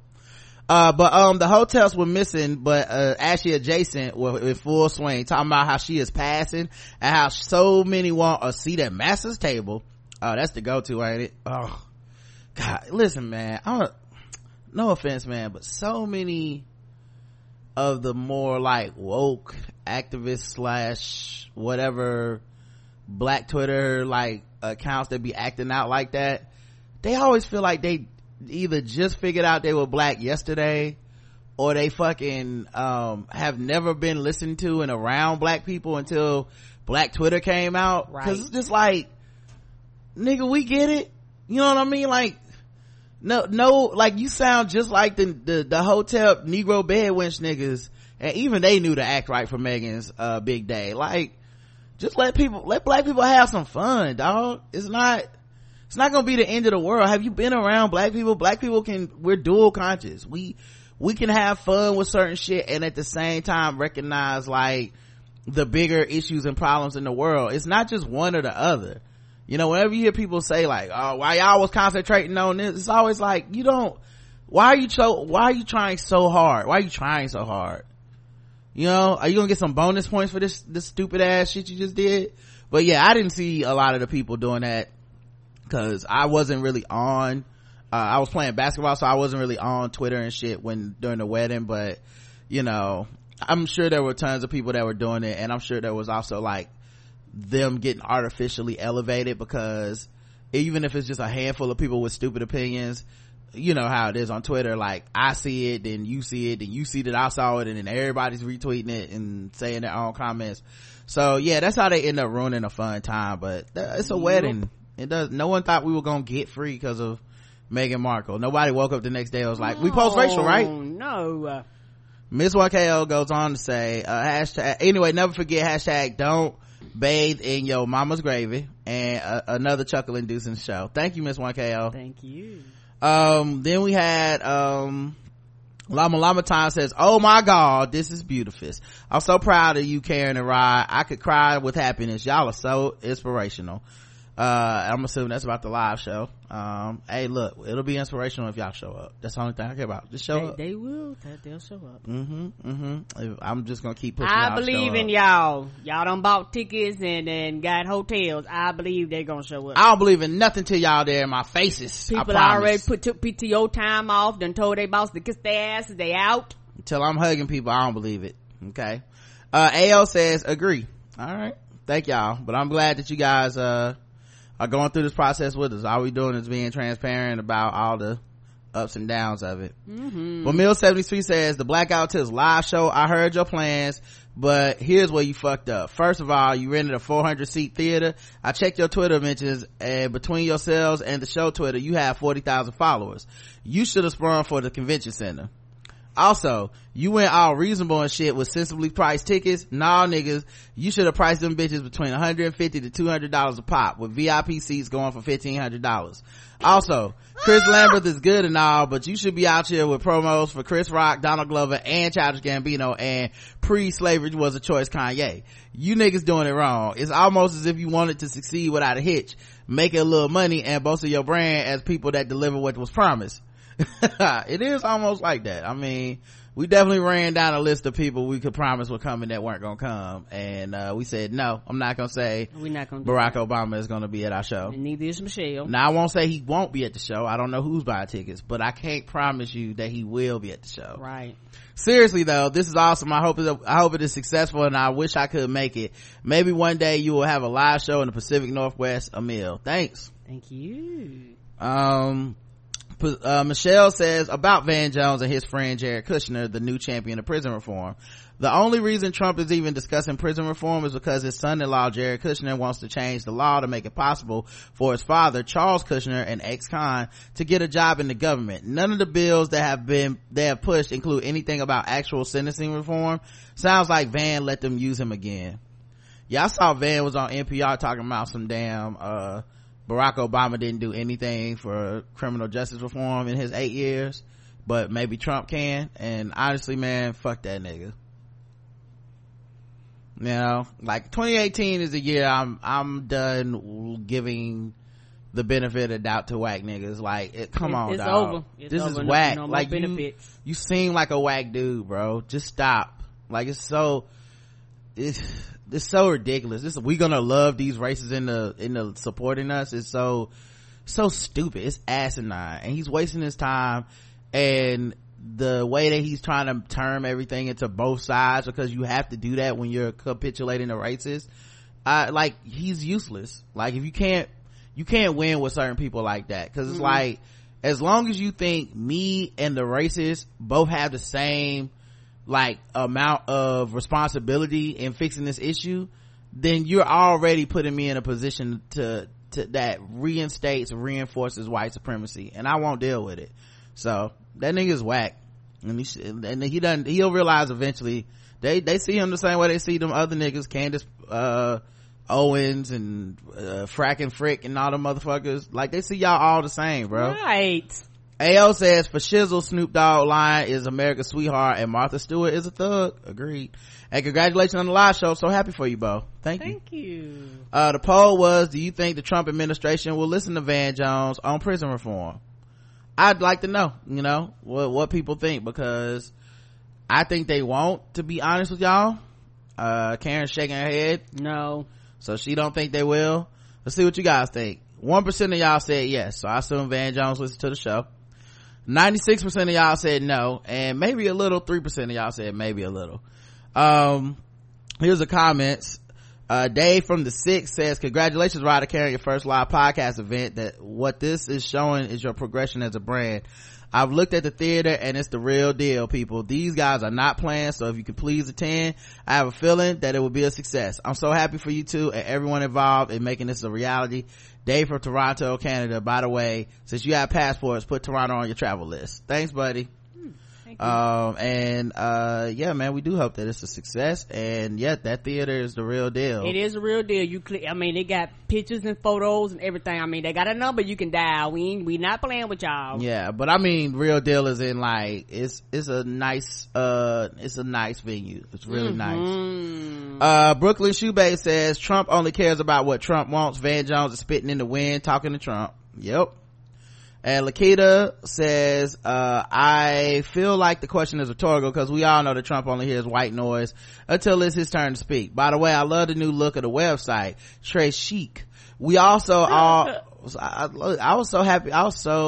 But the hotels were missing, but Ashley Adjacent were in full swing, talking about how she is passing and how so many want a seat at Master's table. Oh, that's the go-to, ain't it? Oh God, listen, man, no offense, man, but so many of the more like woke activists / whatever black Twitter like accounts that be acting out like that, they always feel like they either just figured out they were black yesterday, or they fucking have never been listened to and around black people until black Twitter came out. Right. Cause it's just like, nigga, we get it, you know what I mean? Like, no, like, you sound just like the hotel Negro bed wench niggas, and even they knew to act right for Megan's big day. Like, just let black people have some fun, dog. It's not gonna be the end of the world. Have you been around black people? Black people we're dual conscious. We can have fun with certain shit and at the same time recognize like the bigger issues and problems in the world. It's not just one or the other. You know, whenever you hear people say like, oh, why y'all was concentrating on this, it's always like, why are you trying so hard? Why are you trying so hard? You know, are you gonna get some bonus points for this stupid ass shit you just did? But yeah, I didn't see a lot of the people doing that, cause I wasn't really on, I was playing basketball, so I wasn't really on Twitter and shit during the wedding. But you know, I'm sure there were tons of people that were doing it, and I'm sure there was also like them getting artificially elevated, because even if it's just a handful of people with stupid opinions, you know how it is on Twitter, like I see it, then you see it, then you see that I saw it, and then everybody's retweeting it and saying their own comments. So yeah, that's how they end up ruining a fun time. But it's a wedding. No one thought we were gonna get free because of Meghan Markle. Nobody woke up the next day and was like, we post-racial, right? No. Miss 1KO goes on to say, anyway, never forget hashtag don't bathe in your mama's gravy, and another chuckle inducing show. Thank you, Miss 1KO. Thank you. Then we had Lama Time says, oh my god, this is beautiful. I'm so proud of you, Karen and Rod. I could cry with happiness. Y'all are so inspirational. I'm assuming that's about the live show. Hey, look, it'll be inspirational if y'all show up. That's the only thing I care about. Just show up. They will. They'll show up. I'm just gonna keep pushing. I believe in y'all. Y'all done bought tickets and got hotels. I believe they're gonna show up. I don't believe in nothing till y'all there in my faces. People already took PTO time off, done told their boss to kiss their asses. They out. Until I'm hugging people, I don't believe it. Okay. AO says agree. All right, thank y'all, but I'm glad that you guys are going through this process with us. All we doing is being transparent about all the ups and downs of it. But Mill 73 says the Blackout Tips live show, I heard your plans, but here's where you fucked up. First of all, you rented a 400 seat theater. I checked your Twitter mentions, and between yourselves and the show Twitter, you have 40,000 followers. You should have sprung for the convention center. Also, you went all reasonable and shit with sensibly priced tickets. Nah, niggas, you should have priced them bitches between $150 to $200 a pop, with VIP seats going for $1,500. Also, Chris Lambert is good and all, but you should be out here with promos for Chris Rock, Donald Glover, and Childish Gambino, and pre-slavery was a choice Kanye. You niggas doing it wrong. It's almost as if you wanted to succeed without a hitch, making a little money and boasting your brand as people that deliver what was promised. It is almost like that. I mean, we definitely ran down a list of people we could promise were coming that weren't gonna come, and we said no, I'm not gonna say we're not gonna Barack Obama is gonna be at our show, and neither is Michelle. Now, I won't say he won't be at the show. I don't know who's buying tickets, but I can't promise you that he will be at the show. Right. Seriously though, this is awesome. I hope it is successful, and I wish I could make it. Maybe one day you will have a live show in the Pacific Northwest. Emil, thanks. Thank you. Michelle says about Van Jones and his friend Jared Kushner, the new champion of prison reform. The only reason Trump is even discussing prison reform is because his son-in-law Jared Kushner wants to change the law to make it possible for his father Charles Kushner, an ex-con, to get a job in the government. None of the bills that they have pushed include anything about actual sentencing reform. Sounds like Van let them use him again. Yeah, I saw Van was on NPR talking about some damn Barack Obama didn't do anything for criminal justice reform in his 8 years, but maybe Trump can. And honestly, man, fuck that nigga. You know, like 2018 is the year I'm done giving the benefit of doubt to whack niggas. Like, come on, it's dog. over. It's this over. is whack. No like benefits. You seem like a whack dude, bro. Just stop. Like, it's so ridiculous. We gonna love these races in the supporting us. It's so stupid. It's asinine, and he's wasting his time. And the way that he's trying to turn everything into both sides, because you have to do that when you're capitulating the racists. Like, he's useless. Like, if you can't win with certain people like that, because it's like, as long as you think me and the racists both have the same like amount of responsibility in fixing this issue, then you're already putting me in a position to that reinforces white supremacy, and I won't deal with it. So that nigga's whack, and he'll realize eventually. They see him the same way they see them other niggas, Candace Owens and Frack and Frick and all them motherfuckers. Like, they see y'all all the same, bro. Right. AO says for shizzle, Snoop Dogg line is America's sweetheart and Martha Stewart is a thug. Agreed. And congratulations on the live show. So happy for you, Bo. Thank you. The poll was, do you think the Trump administration will listen to Van Jones on prison reform? I'd like to know, what people think, because I think they won't, to be honest with y'all. Karen's shaking her head. No. So she don't think they will. Let's see what you guys think. 1% of y'all said yes, so I assume Van Jones listens to the show. 96% of y'all said no, and maybe a little. 3% of y'all said maybe a little. Here's the comments. Dave from the 6 says, congratulations, Ryder, carrying your first live podcast event. That what this is showing is your progression as a brand. I've looked at the theater and it's the real deal, people. These guys are not playing, so if you could please attend, I have a feeling that it will be a success. I'm so happy for you two and everyone involved in making this a reality. Dave from Toronto, Canada. By the way, since you have passports, put Toronto on your travel list. Thanks, buddy. Yeah, man, we do hope that it's a success, and yeah, that theater is the real deal. It is a real deal. They got pictures and photos and everything. They got a number you can dial. We not playing with y'all. Yeah, but real deal is in like it's a nice venue. It's really nice. Brooklyn Shoebay says Trump only cares about what Trump wants. Van Jones is spitting in the wind talking to Trump. Yep. And Lakita says, I feel like the question is rhetorical because we all know that Trump only hears white noise until it's his turn to speak. By the way, I love the new look of the website. Très chic. We also I was so happy. I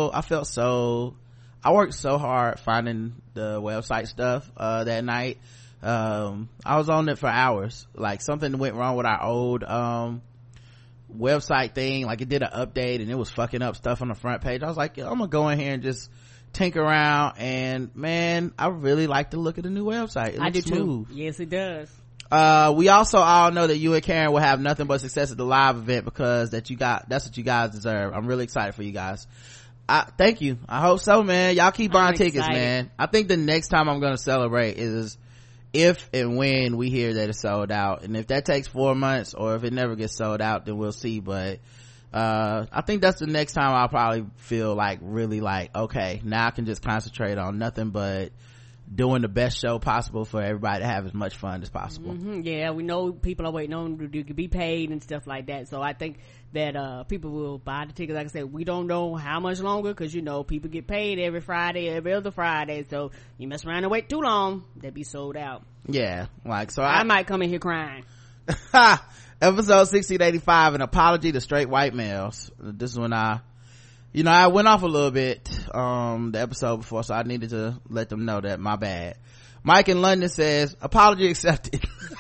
worked so hard finding the website stuff, that night. I was on it for hours. Like something went wrong with our old, website thing, like it did an update and it was fucking up stuff on the front page. I was like, I'm gonna go in here and just tinker around, and man, I really like the look of the new website. I do smooth too. Yes, it does. We also all know that you and Karen will have nothing but success at the live event because that's what you guys deserve. I'm really excited for you guys. Thank you. I hope so, man. Y'all keep buying tickets, man. I think the next time I'm gonna celebrate is if and when we hear that it's sold out, and if that takes 4 months or if it never gets sold out, then we'll see. But I think that's the next time I'll probably feel like really like, okay, now I can just concentrate on nothing but doing the best show possible for everybody to have as much fun as possible. Yeah, we know people are waiting on to be paid and stuff like that, so I think that people will buy the tickets. Like I said, we don't know how much longer because people get paid every Friday, every other Friday, so you mess around and wait too long, they'll be sold out. Yeah, like, so I might come in here crying. Episode 1685, an apology to straight white males. This is when I went off a little bit the episode before, so I needed to let them know that my bad. Mike in London says, apology accepted.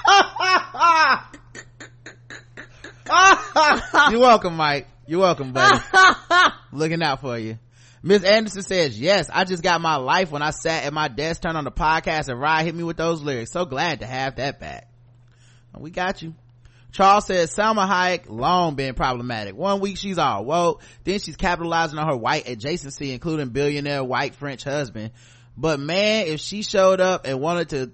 You're welcome, Mike. You're welcome, buddy. Looking out for you. Miss Anderson says, yes, I just got my life when I sat at my desk, turned on the podcast, and Ryan hit me with those lyrics. So glad to have that back. We got you. Charles says, Salma Hayek long been problematic. 1 week she's all woke, then she's capitalizing on her white adjacency, including billionaire white French husband. But man, if she showed up and wanted to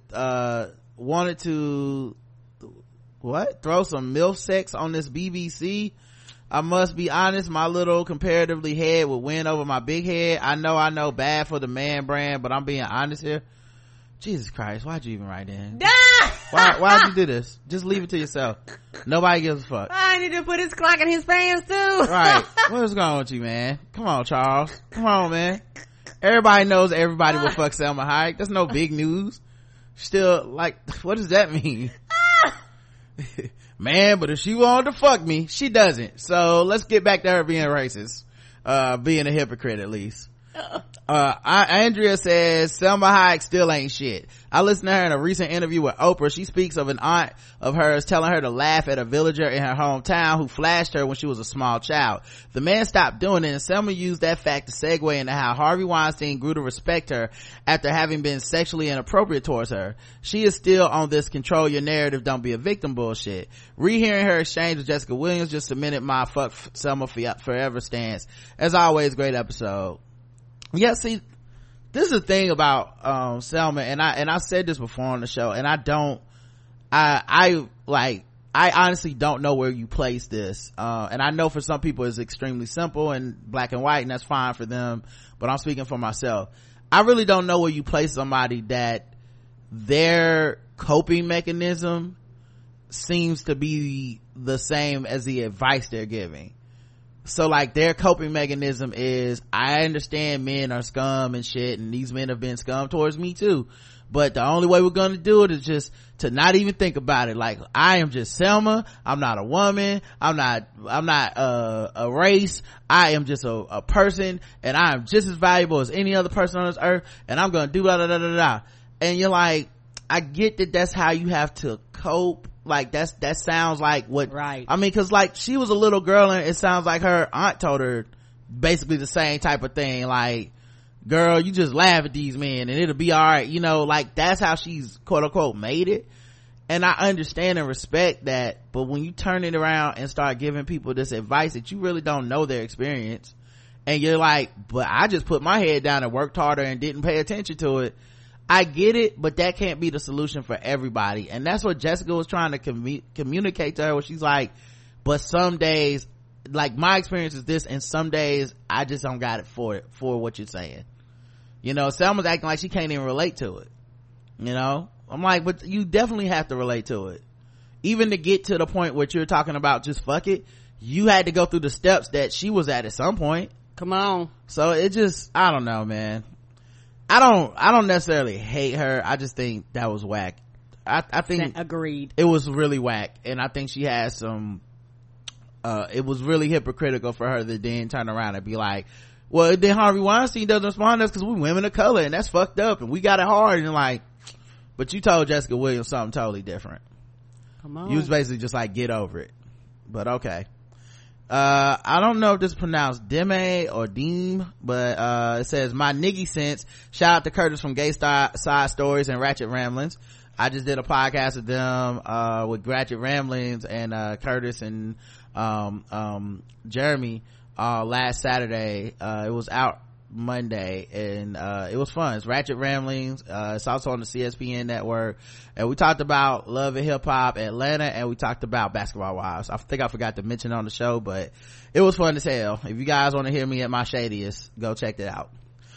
throw some MILF sex on this BBC, I must be honest, my little comparatively head would win over my big head. I know bad for the man brand, but I'm being honest here. Jesus Christ, why'd you even write in? Why'd you do this? Just leave it to yourself. Nobody gives a fuck. I need to put his clock in his pants too. Right. What's going on with you, man? Come on, Charles. Come on, man. Everybody knows everybody will fuck Salma Hayek. That's no big news. Still, like, what does that mean? Man, but if she wanted to fuck me, she doesn't. So let's get back to her being racist. Being a hypocrite at least. Andrea says Salma Hayek still ain't shit. I listened to her in a recent interview with Oprah. She speaks of an aunt of hers telling her to laugh at a villager in her hometown who flashed her when she was a small child. The man stopped doing it, and Selma used that fact to segue into how Harvey Weinstein grew to respect her after having been sexually inappropriate towards her. She is still on this control your narrative, don't be a victim bullshit. Rehearing her exchange with Jessica Williams just cemented my fuck Selma forever stance. As always, great episode. Yeah, see, this is the thing about Selma, and I said this before on the show, and I honestly don't know where you place this, and I know for some people it's extremely simple and black and white, and that's fine for them, but I'm speaking for myself. I really don't know where you place somebody that their coping mechanism seems to be the same as the advice they're giving. So like their coping mechanism is, I understand men are scum and shit, and these men have been scum towards me too, but the only way we're gonna do it is just to not even think about it. Like, I am just Selma, I'm not a woman, I'm not a race, I am just a person, and I am just as valuable as any other person on this earth, and I'm gonna do blah blah blah blah blah. And you're like, I get that that's how you have to cope. Like that sounds like what, right? I mean, cause like she was a little girl and it sounds like her aunt told her basically the same type of thing, like, girl, you just laugh at these men and it'll be all right, you know, like that's how she's quote unquote made it. And I understand and respect that, but when you turn it around and start giving people this advice that you really don't know their experience, and you're like, but I just put my head down and worked harder and didn't pay attention to it, I get it, but that can't be the solution for everybody. And that's what Jessica was trying to communicate to her, where she's like, but some days, like my experience is this, and some days I just don't got it for what you're saying. You know, Selma's acting like she can't even relate to it. You know, I'm like, but you definitely have to relate to it. Even to get to the point where you're talking about just fuck it, you had to go through the steps that she was at some point. Come on. So it just, I don't know, man. I don't necessarily hate her. I just think that was whack. I think agreed. It was really whack, and I think she had some. It was really hypocritical for her to then turn around and be like, "Well, then Harvey Weinstein doesn't respond to us because we women of color, and that's fucked up, and we got it hard." And like, but you told Jessica Williams something totally different. Come on. You was basically just like, get over it. But okay. I don't know if this is pronounced Deme or Deem, but it says, my niggy sense. Shout out to Curtis from Gay Side Stories and Ratchet Ramblings. I just did a podcast with them with Ratchet Ramblings and Curtis and Jeremy last Saturday. It was out Monday, and it was fun. It's Ratchet Ramblings. It's also on the CSPN network, and we talked about Love and Hip Hop Atlanta, and we talked about Basketball Wives. I think I forgot to mention on the show, but it was fun as hell. If you guys want to hear me at my shadiest, go check it out.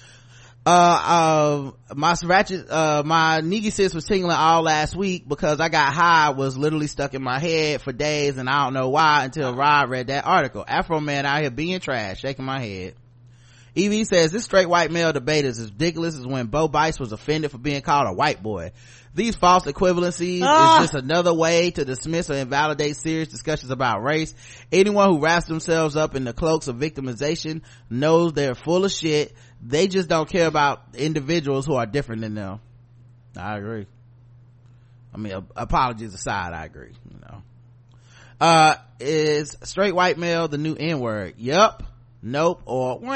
My Niggy sis was tingling all last week because I got high, was literally stuck in my head for days, and I don't know why until Rod read that article. Afro man out here being trash, shaking my head. Evie says, this straight white male debate is as ridiculous as when Bo Bice was offended for being called a white boy. These false equivalencies is just another way to dismiss or invalidate serious discussions about race. Anyone who wraps themselves up in the cloaks of victimization knows they're full of shit. They just don't care about individuals who are different than them. I agree. I mean, apologies aside, I agree, you know. Is straight white male the new N-word? Yup. Nope. Or oh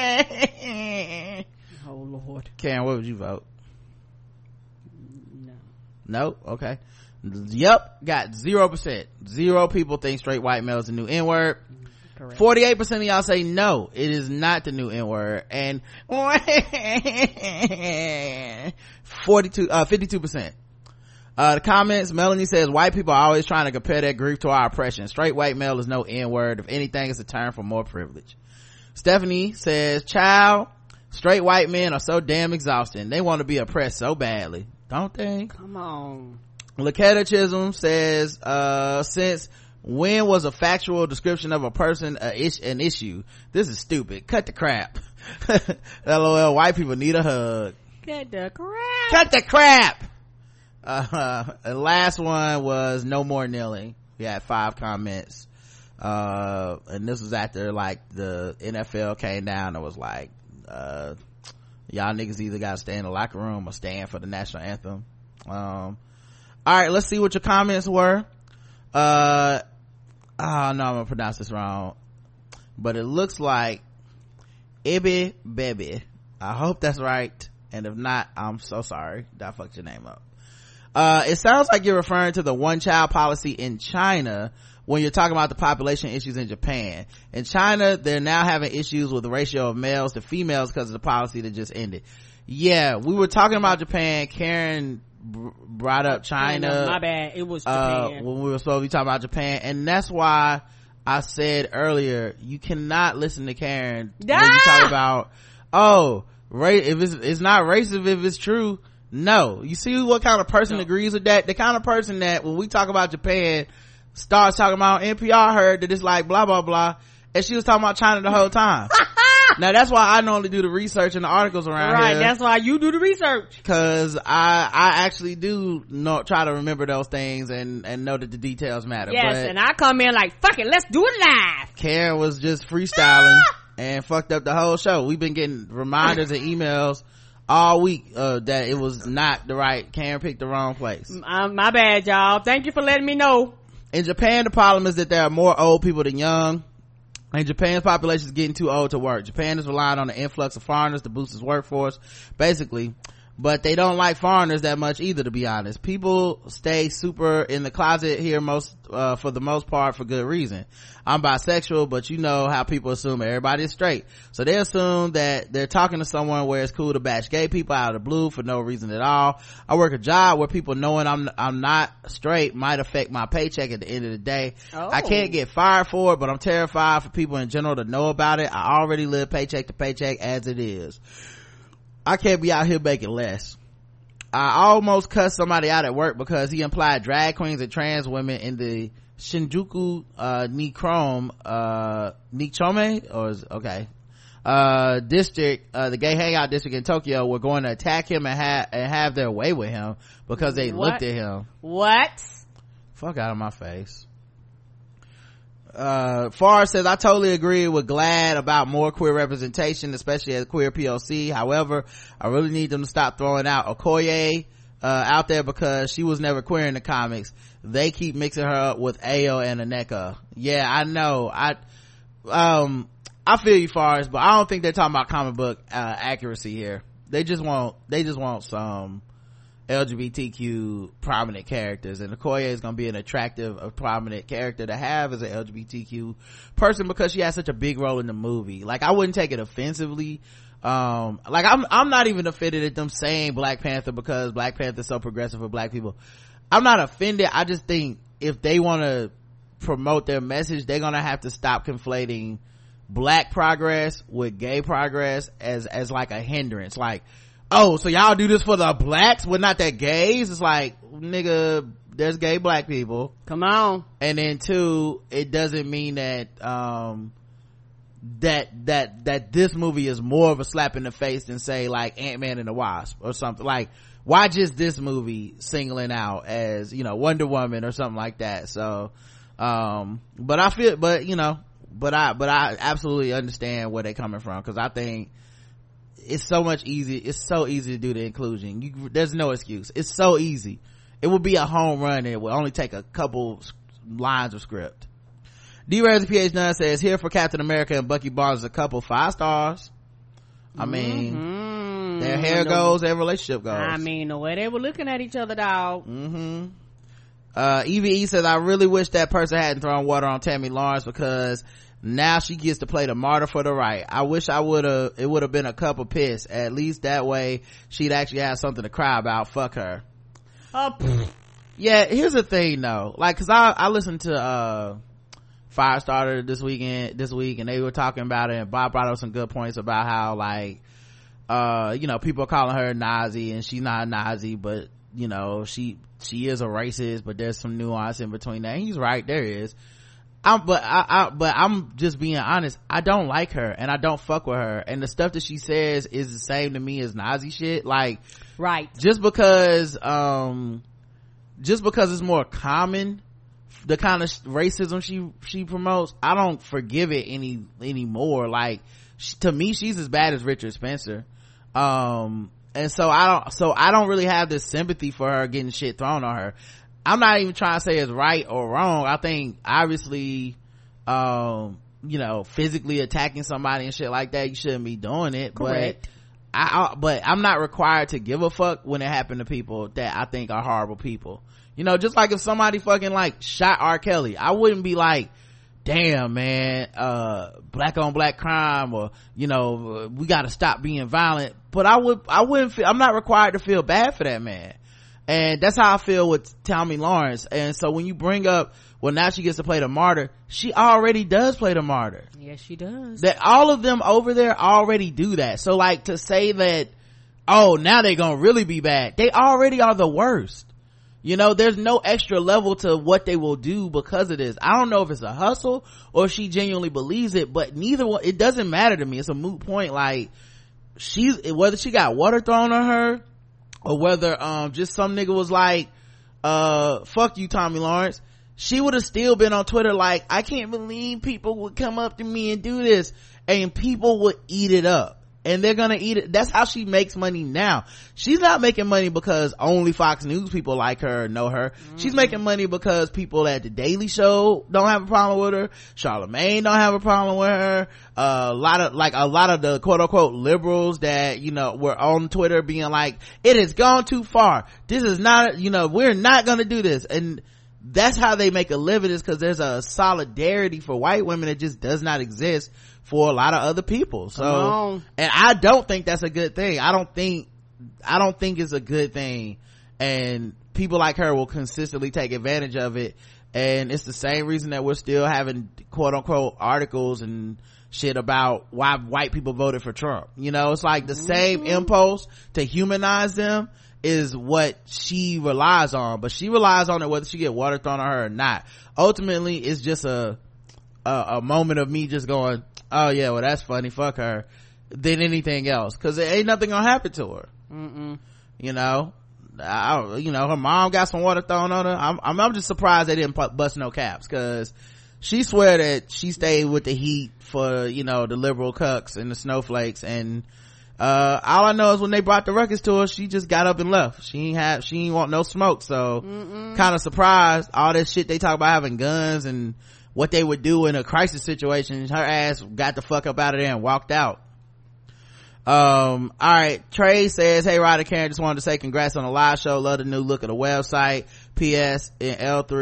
Lord. Karen, what would you vote? No. Okay. Yep. Got 0%. 0 people think straight white male is the new N-word. Correct. 48% of y'all say no, it is not the new N-word, and 52%. The comments, Melanie says, white people are always trying to compare their grief to our oppression. Straight white male is no N-word. If anything, it's a term for more privilege. Stephanie says, child, straight white men are so damn exhausting. They want to be oppressed so badly, don't they? Come on. Laketta Chisholm says, since when was a factual description of a person an issue? This is stupid. Cut the crap. LOL, white people need a hug. Cut the crap. And last one was no more kneeling. We had 5 comments. And this was after like the NFL came down and was like, y'all niggas either gotta stay in the locker room or stand for the national anthem. All right, let's see what your comments were. Oh no, I'm gonna pronounce this wrong, but it looks like Ibi Baby. I hope that's right, and if not, I'm so sorry that I fucked your name up. It sounds like you're referring to the one child policy in China when you're talking about the population issues in Japan. In China, they're now having issues with the ratio of males to females because of the policy that just ended. Yeah, we were talking about Japan. Karen brought up China. My bad. It was Japan. When we were supposed to be talking about Japan. And that's why I said earlier, you cannot listen to Karen when you talk about, if it's not racist if it's true. No. You see what kind of person agrees with that? The kind of person that when we talk about Japan starts talking about NPR heard that it's like blah blah blah, and she was talking about China the whole time. Now that's why I normally do the research and the articles around here. Right, that's why you do the research. Cause I actually do try to remember those things and know that the details matter. Yes, but and I come in like, fuck it, let's do it live. Karen was just freestyling and fucked up the whole show. We've been getting reminders and emails all week that it was not the right, Karen picked the wrong place. My bad, y'all. Thank you for letting me know. In Japan, the problem is that there are more old people than young, and Japan's population is getting too old to work. Japan is relying on the influx of foreigners to boost its workforce. Basically, but they don't like foreigners that much either, to be honest. People stay super in the closet here for the most part for good reason. I'm bisexual, but you know how people assume everybody's straight. So they assume that they're talking to someone where it's cool to bash gay people out of the blue for no reason at all. I work a job where people knowing I'm not straight might affect my paycheck at the end of the day. I can't get fired for it, but I'm terrified for people in general to know about it. I already live paycheck to paycheck as it is. I can't be out here making less. I almost cussed somebody out at work because he implied drag queens and trans women in the Shinjuku Nichome district, the gay hangout district in Tokyo, were going to attack him and have their way with him because they looked at him. What? Fuck out of my face. Farr says, I totally agree with GLAAD about more queer representation, especially as queer POC. However, I really need them to stop throwing out Okoye out there because she was never queer in the comics. They keep mixing her up with Ayo and Aneka. Yeah, I know. I feel you, Forrest, but I don't think they're talking about comic book accuracy here. They just want some LGBTQ prominent characters, and Okoye is going to be an attractive, prominent character to have as an LGBTQ person because she has such a big role in the movie. Like, I wouldn't take it offensively. Like, I'm not even offended at them saying Black Panther because Black Panther is so progressive for black people. I'm not offended. I just think if they want to promote their message, they're going to have to stop conflating black progress with gay progress as like a hindrance. Like, oh, so y'all do this for the blacks but not the gays? It's like, nigga, there's gay black people, come on. And then two, it doesn't mean that that this movie is more of a slap in the face than say like Ant-Man and the Wasp or something. Like, why just this movie singling out as, you know, Wonder Woman or something like that? So but I absolutely understand where they're coming from, because I think it's so easy to do the inclusion. There's no excuse. It's so easy. It would be a home run, and it would only take a couple lines of script. D-Raz PH Nunn says, here for Captain America and Bucky Barnes as a couple, 5 stars. I mean, their hair goes, their relationship goes. I mean, the way they were looking at each other, dog. EVE says, I really wish that person hadn't thrown water on Tammy Lawrence, because now she gets to play the martyr for the right. I wish it would have been a cup of piss. At least that way she'd actually have something to cry about. Fuck her. Yeah, here's the thing though, like, cause I listened to Firestarter this week, and they were talking about it, and Bob brought up some good points about how, like, you know, people are calling her a Nazi, and she's not a Nazi, but, you know, she is a racist, but there's some nuance in between that. And he's right, there is. But I'm just being honest, I don't like her, and I don't fuck with her, and the stuff that she says is the same to me as Nazi shit. Like, right, just because it's more common, the kind of racism she promotes, I don't forgive it anymore. Like, to me, she's as bad as Richard Spencer. And so I don't really have this sympathy for her getting shit thrown on her. I'm not even trying to say it's right or wrong. I think obviously, you know, physically attacking somebody and shit like that, you shouldn't be doing it. Correct. But I'm not required to give a fuck when it happened to people that I think are horrible people. You know, just like if somebody fucking like shot R. Kelly, I wouldn't be like, damn, man, black on black crime, or, you know, we gotta stop being violent. But I'm not required to feel bad for that man. And that's how I feel with Tammy Lawrence. And so when you bring up, well, now she gets to play the martyr, she already does play the martyr. Yes, she does. That all of them over there already do that. So, like, to say that, oh, now they're gonna really be bad, they already are the worst. You know, there's no extra level to what they will do because of this. I don't know if it's a hustle or if she genuinely believes it, but neither one, it doesn't matter to me. It's a moot point. Like, whether she got water thrown on her, or whether just some nigga was like, fuck you, Tammy Lawrence, she would have still been on Twitter like, I can't believe people would come up to me and do this, and people would eat it up. and they're gonna eat it. That's how she makes money now. She's not making money because only Fox News people like her or know her. She's making money because people at the Daily Show don't have a problem with her. Charlamagne don't have a problem with her. A lot of the quote unquote liberals that, you know, were on Twitter being like, it has gone too far. This is not, you know, we're not gonna do this. And that's how they make a living, is because there's a solidarity for white women that just does not exist for a lot of other people. So, and I don't think that's a good thing. I don't think it's a good thing, and people like her will consistently take advantage of it. And it's the same reason that we're still having quote unquote articles and shit about why white people voted for Trump. You know, it's like the same impulse to humanize them is what she relies on, but she relies on it whether she get water thrown on her or not. Ultimately, it's just a moment of me just going, oh yeah, well that's funny, fuck her, than anything else, because there ain't nothing gonna happen to her. You know, her mom got some water thrown on her. I'm just surprised they didn't bust no caps, because she swear that she stayed with the heat for, you know, the liberal cucks and the snowflakes, and all I know is when they brought the ruckus to her, she just got up and left. She ain't want no smoke. So kind of surprised, all this shit they talk about having guns and what they would do in a crisis situation, her ass got the fuck up out of there and walked out. All right, Trey says, hey Rod and Karen, just wanted to say congrats on the live show, love the new look of the website. PS in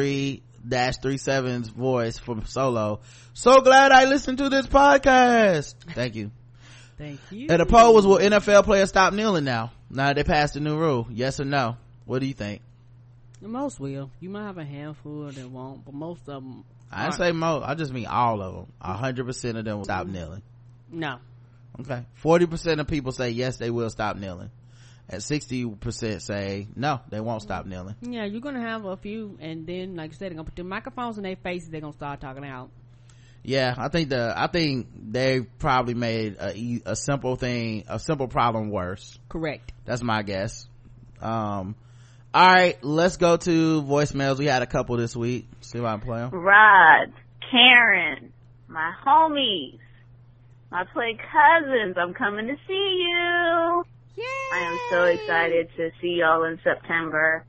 L3-37's voice from Solo, so glad I listened to this podcast. Thank you. Thank you. And the poll was, will NFL players stop kneeling now they passed the new rule? Yes or no? What do you think? Most will. You might have a handful that won't, but most of them I didn't say most, I just mean all of them. 100% of them will stop kneeling. No. Okay. 40% of people say yes, they will stop kneeling, and 60% say no, they won't stop kneeling. Yeah, you're gonna have a few, and then like I said, they're gonna put the microphones in their faces, they're gonna start talking out. Yeah, I think they probably made a simple problem worse. Correct. That's my guess. All right, let's go to voicemails. We had a couple this week. See if I can play them. Rod, Karen, my homies, my play cousins, I'm coming to see you. Yay! I am so excited to see y'all in September.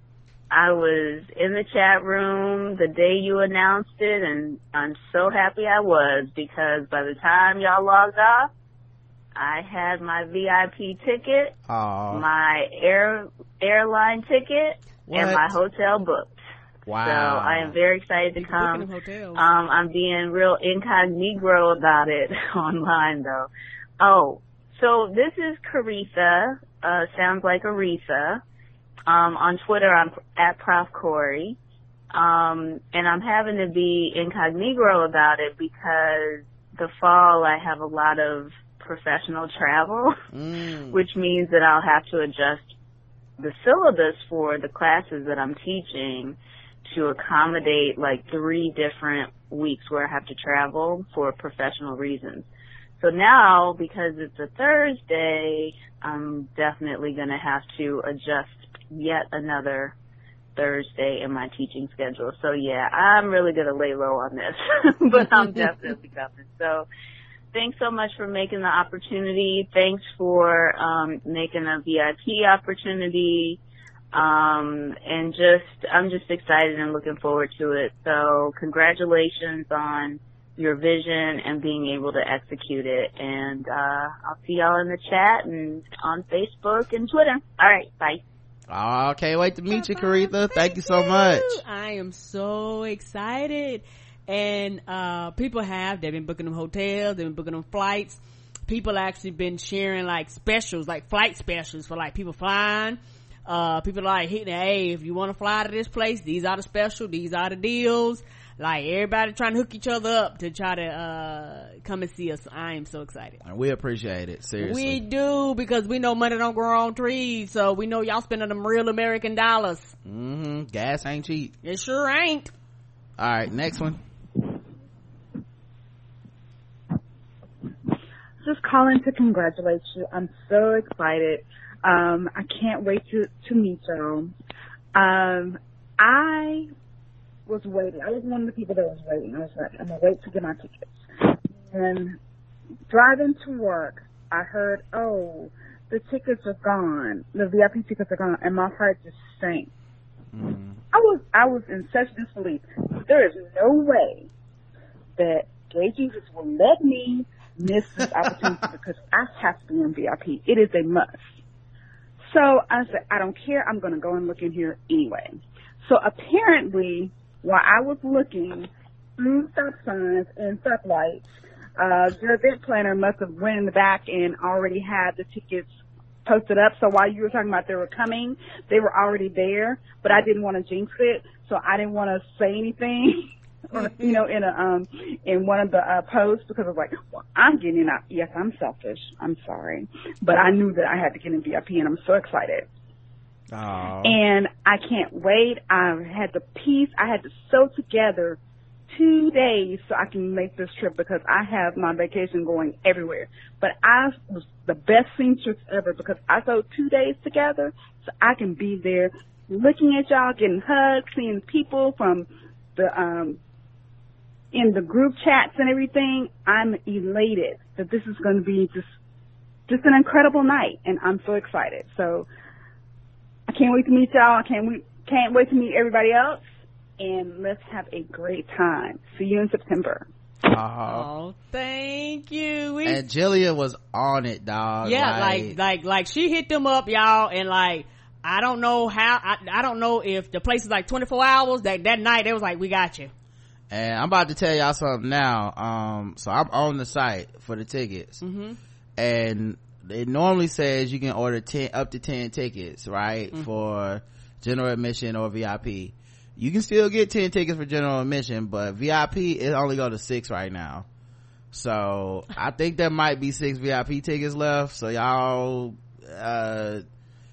I was in the chat room the day you announced it, and I'm so happy I was, because by the time y'all logged off, I had my VIP ticket, my airline ticket, and my hotel booked. Wow. So I am very excited to come. I'm being real incognito about it online, though. Oh, so this is Caritha, sounds like Aretha. On Twitter, I'm at Prof. Corey. And I'm having to be incognito about it because the fall I have a lot of professional travel, which means that I'll have to adjust the syllabus for the classes that I'm teaching to accommodate like 3 different weeks where I have to travel for professional reasons. So now, because it's a Thursday, I'm definitely going to have to adjust yet another Thursday in my teaching schedule. So yeah, I'm really going to lay low on this, but I'm definitely coming. So thanks so much for making the opportunity. Thanks for making a VIP opportunity. And I'm just excited and looking forward to it. So congratulations on your vision and being able to execute it. And I'll see y'all in the chat and on Facebook and Twitter. All right, bye. Oh, can't wait to meet you, Caritha. Thank you so much. I am so excited. And people they've been booking them hotels, they've been booking them flights. People actually been sharing like specials, like flight specials for like people flying. People are like hitting, hey, if you want to fly to this place, these are the special, these are the deals. Like everybody trying to hook each other up to try to come and see us. I am so excited. And we appreciate it, seriously. We do, because we know money don't grow on trees, so we know y'all spending them real American dollars. Gas ain't cheap. It sure ain't. All right, next one. Just calling to congratulate you. I'm so excited. I can't wait to meet y'all. I was waiting. I was one of the people that was waiting. I was like, I'm going to wait to get my tickets. And driving to work, I heard, oh, the tickets are gone. The VIP tickets are gone. And my heart just sank. I was in such disbelief. There is no way that Gay Jesus will let me miss this opportunity because I have to be in VIP. It is a must. So I said, I don't care. I'm going to go and look in here anyway. So apparently, while I was looking through stop signs and stoplights, the event planner must have went in the back and already had the tickets posted up. So while you were talking about they were coming, they were already there, but I didn't want to jinx it. So I didn't want to say anything, in one of the posts because I was like, well, I'm getting in. Yes, I'm selfish. I'm sorry. But I knew that I had to get in VIP and I'm so excited. Aww. And I can't wait. I had to sew together 2 days so I can make this trip because I have my vacation going everywhere. But I was the best seamstress ever because I sewed 2 days together so I can be there looking at y'all, getting hugs, seeing people from the in the group chats and everything. I'm elated that this is going to be just an incredible night, and I'm so excited. So I can't wait to meet y'all. I can't wait to meet everybody else. And let's have a great time. See you in September. Oh, thank you. And Jillian was on it, dog. Yeah, like she hit them up, y'all, and like I don't know how. I don't know if the place is like 24 hours. That night they was like, we got you. And I'm about to tell y'all something now. So I'm on the site for the tickets, and it normally says you can order up to 10 tickets, right, for general admission or VIP. You can still get 10 tickets for general admission, but VIP it only go to 6 right now. So I think there might be 6 VIP tickets left. So y'all, I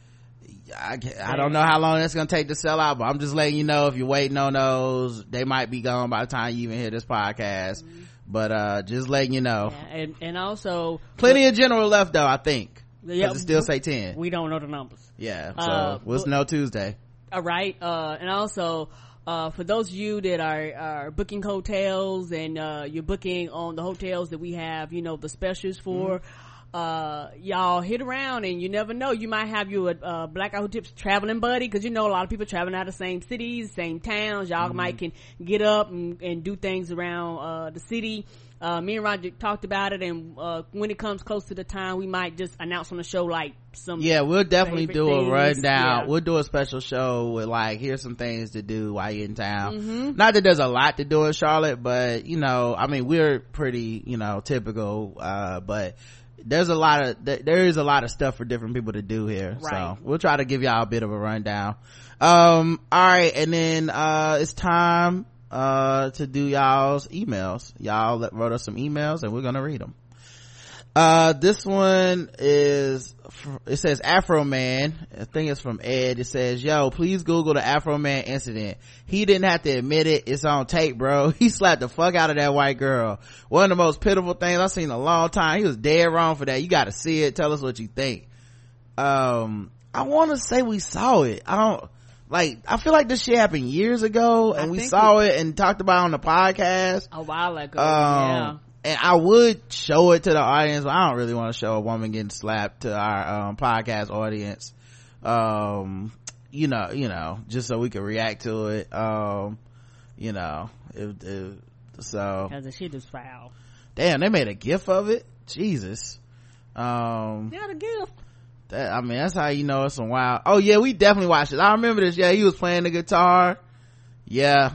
don't know how long that's gonna take to sell out, but I'm just letting you know if you're waiting on those, they might be gone by the time you even hear this podcast. But just letting you know. Yeah, and also plenty of general left though, I think. Because it still say 10. We don't know the numbers. Yeah, so we'll know Tuesday. All right, and also for those of you that are booking hotels and you're booking on the hotels that we have, the specials for, y'all hit around, and you never know, you might have you a Blackout Who Tips traveling buddy, because a lot of people traveling out of the same cities, same towns. Y'all might can get up and do things around the city. Me and Roger talked about it, and when it comes close to the time, we might just announce on the show like some. Yeah, we'll definitely do a rundown. Yeah. We'll do a special show with like, here's some things to do while you're in town. Not that there's a lot to do in Charlotte, but we're pretty typical, but there is a lot of stuff for different people to do here. Right. So we'll try to give y'all a bit of a rundown. All right, and then it's time to do y'all's emails. Y'all wrote us some emails and we're gonna read them. This one it says Afro Man. I think it's from Ed. It says, yo, please Google the Afro Man incident. He didn't have to admit it. It's on tape, bro. He slapped the fuck out of that white girl. One of the most pitiful things I've seen in a long time. He was dead wrong for that. You gotta see it. Tell us what you think. I want to say we saw it. I feel like this shit happened years ago, and we saw it and talked about it on the podcast a while ago. Yeah. And I would show it to the audience, but I don't really want to show a woman getting slapped to our podcast audience. Just so we can react to it. So because the shit is foul. Damn, they made a gif of it. Jesus. The gif. That's how you know it's some wild. Oh yeah, we definitely watched it. I remember this. Yeah, he was playing the guitar. Yeah.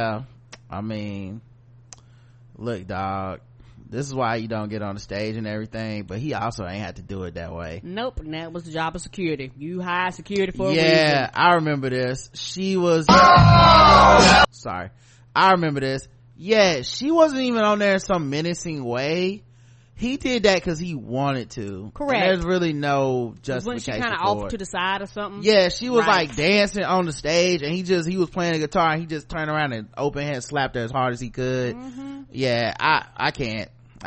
Look, dog, this is why you don't get on the stage and everything, but he also ain't had to do it that way. Nope, and that was the job of security. You hire security for a reason. Yeah, I remember this. She was sorry. I remember this. Yeah, she wasn't even on there in some menacing way. He did that because he wanted to. Correct. And there's really no justification. Wasn't she kind of off to the side or something? Yeah, she was like dancing on the stage, and he was playing the guitar, and he just turned around and open hand slapped her as hard as he could. Yeah, I can't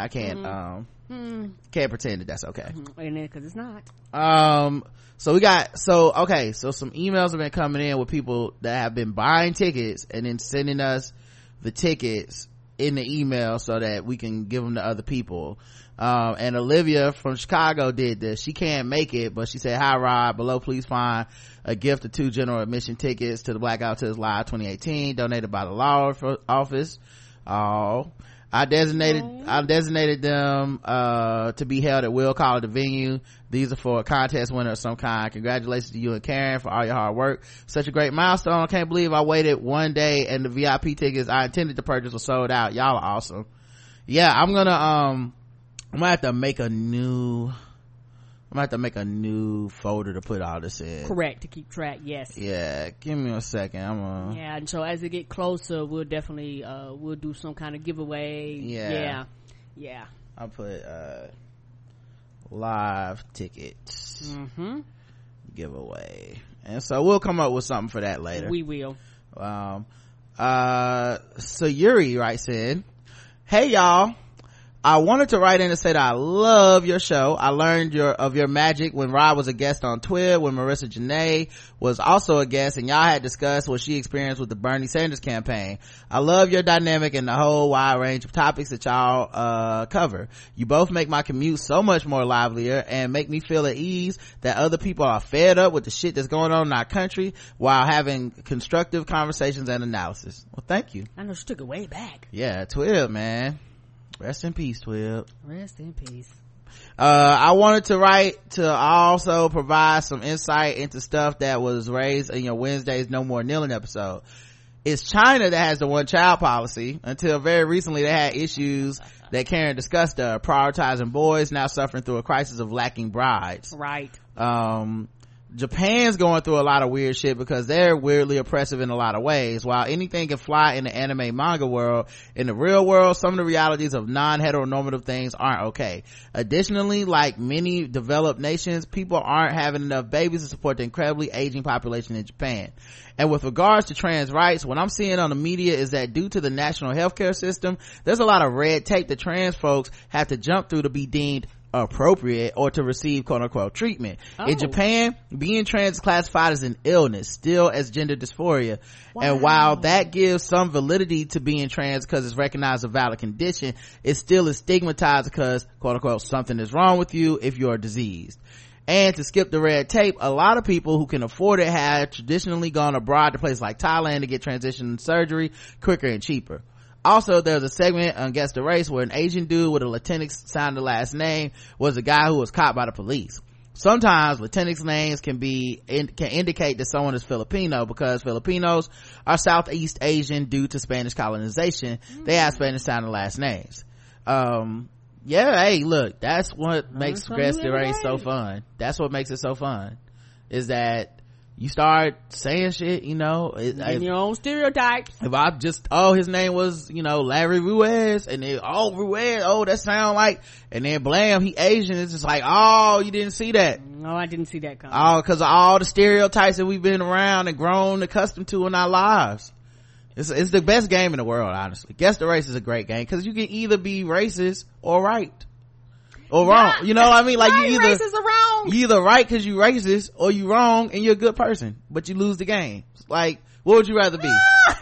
can't pretend that that's okay. And because it's not. So some emails have been coming in with people that have been buying tickets and then sending us the tickets in the email so that we can give them to other people. And Olivia from Chicago did this. She can't make it, but she said, hi Rod, below please find a gift of 2 general admission tickets to the Blackout Tusk Live 2018 donated by the law office. I designated them to be held at Will Call the venue. These are for a contest winner of some kind. Congratulations to you and Karen for all your hard work. Such a great milestone. I can't believe I waited one day and the VIP tickets I intended to purchase were sold out. Y'all are awesome. Yeah, I'm gonna have to make a new folder to put all this in. Correct, to keep track. Yes. Yeah, give me a second. Yeah, and so as it get closer, we'll definitely we'll do some kind of giveaway. Yeah. I'll put live tickets giveaway, and so we'll come up with something for that later. We will. So Yuri writes in, hey y'all, I wanted to write in and say that I love your show. I learned of your magic when Rod was a guest on Twitter, when Marissa Janae was also a guest, and y'all had discussed what she experienced with the Bernie Sanders campaign. I love your dynamic and the whole wide range of topics that y'all cover. You both make my commute so much more livelier and make me feel at ease that other people are fed up with the shit that's going on in our country while having constructive conversations and analysis. Well, thank you. I know she took it way back. Yeah, Twitter, man. Rest in peace, Twib. Rest in peace. I wanted to write to also provide some insight into stuff that was raised in your Wednesday's No More Kneeling episode. It's China that has the one child policy. Until very recently they had issues that Karen discussed, prioritizing boys, now suffering through a crisis of lacking brides. Right. Japan's going through a lot of weird shit because they're weirdly oppressive in a lot of ways. While anything can fly in the anime manga world, in the real world, some of the realities of non-heteronormative things aren't okay. Additionally, like many developed nations, people aren't having enough babies to support the incredibly aging population in Japan. And with regards to trans rights, what I'm seeing on the media is that due to the national healthcare system, there's a lot of red tape that trans folks have to jump through to be deemed appropriate or to receive quote-unquote treatment. In Japan, being trans is classified as an illness, still as gender dysphoria. And while that gives some validity to being trans because it's recognized as a valid condition, it still is stigmatized because quote-unquote something is wrong with you if you're diseased. And to skip the red tape, a lot of people who can afford it have traditionally gone abroad to places like Thailand to get transition surgery quicker and cheaper. Also, there's a segment on Guess the Race where an Asian dude with a Latinx sounding last name was a guy who was caught by the police. Sometimes Latinx names can indicate that someone is Filipino because Filipinos are Southeast Asian due to Spanish colonization. They have Spanish sounding last names. Hey, look, that's what makes Guess the Race so fun. That's what makes it so fun, is that you start saying shit, in your own stereotypes. If I just, his name was, Larry Ruiz, and then, Ruiz, that sound like, and then blam, he Asian. It's just like, you didn't see that. No, I didn't see that coming. Because of all the stereotypes that we've been around and grown accustomed to in our lives. It's the best game in the world, honestly. Guess the Race is a great game because you can either be racist or right. Or wrong. You know what I mean? Like you either right because you racist, or you wrong and you're a good person, but you lose the game. Like, what would you rather be?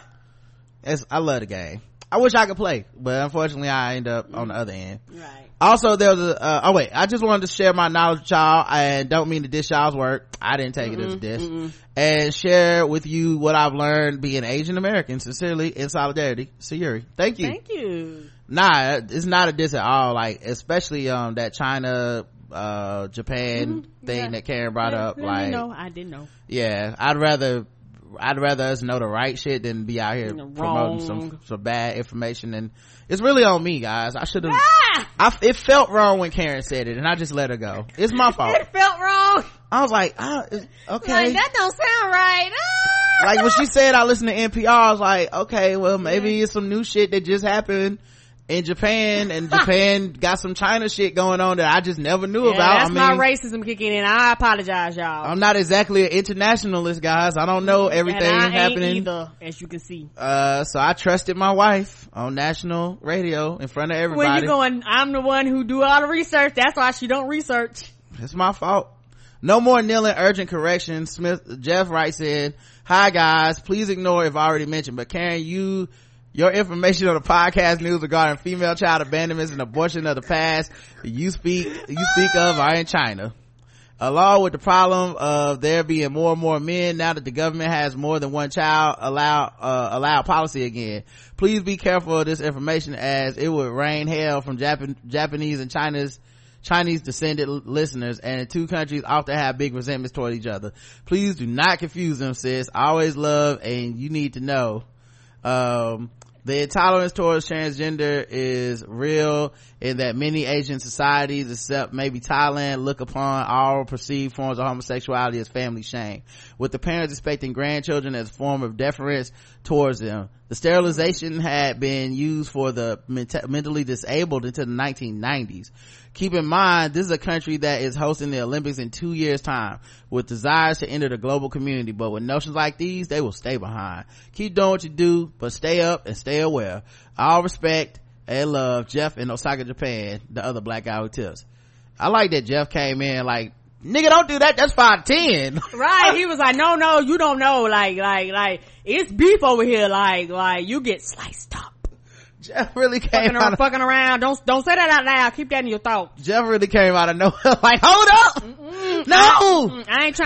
I love the game. I wish I could play, but unfortunately I end up on the other end. Right. Also, there was I just wanted to share my knowledge with y'all, and don't mean to dish y'all's work. I didn't take it as a dish. And share with you what I've learned being Asian American, sincerely, in solidarity. Sayuri. Thank you. Thank you. Nah, it's not a diss at all. Like, especially that China Japan thing that Karen brought up. Like, I didn't know. Yeah, I'd rather us know the right shit than be out here promoting some bad information. And it's really on me, guys. I should have it felt wrong when Karen said it, and I just let her go. It's my fault. It felt wrong. I was like, okay, like, that don't sound right. Like when she said I listened to NPR, I was like, okay, well maybe it's some new shit that just happened in Japan, and Japan got some China shit going on that I just never knew about. That's my racism kicking in. I apologize, y'all. I'm not exactly an internationalist, guys. I don't know everything happening either, as you can see. So I trusted my wife on national radio in front of everybody. When you going, I'm the one who do all the research. That's why she don't research. It's my fault. No more kneeling, urgent correction. Jeff writes in, hi guys, please ignore if I already mentioned, but Karen, you Your information on the podcast news regarding female child abandonments and abortion of the past you speak of are in China. Along with the problem of there being more and more men now that the government has more than one child allow policy again. Please be careful of this information as it would rain hell from Japanese and Chinese descended listeners, and the two countries often have big resentments toward each other. Please do not confuse them, sis. Always love, and you need to know. The intolerance towards transgender is real in that many Asian societies, except maybe Thailand, look upon all perceived forms of homosexuality as family shame, with the parents expecting grandchildren as a form of deference towards them. The sterilization had been used for the mentally disabled until the 1990s. Keep in mind, this is a country that is hosting the Olympics in 2 years' time, with desires to enter the global community, but with notions like these, they will stay behind. Keep doing what you do, but stay up and stay aware. All respect and love, Jeff in Osaka, Japan, the other black guy who tips. I like that Jeff came in like, nigga, don't do that, that's 5'10". Right, he was like, no, you don't know, like, it's beef over here, like, you get sliced up. Jeff really came fucking around. Don't say that out loud. Keep that in your thoughts. Jeff really came out of nowhere. Like, hold up. No.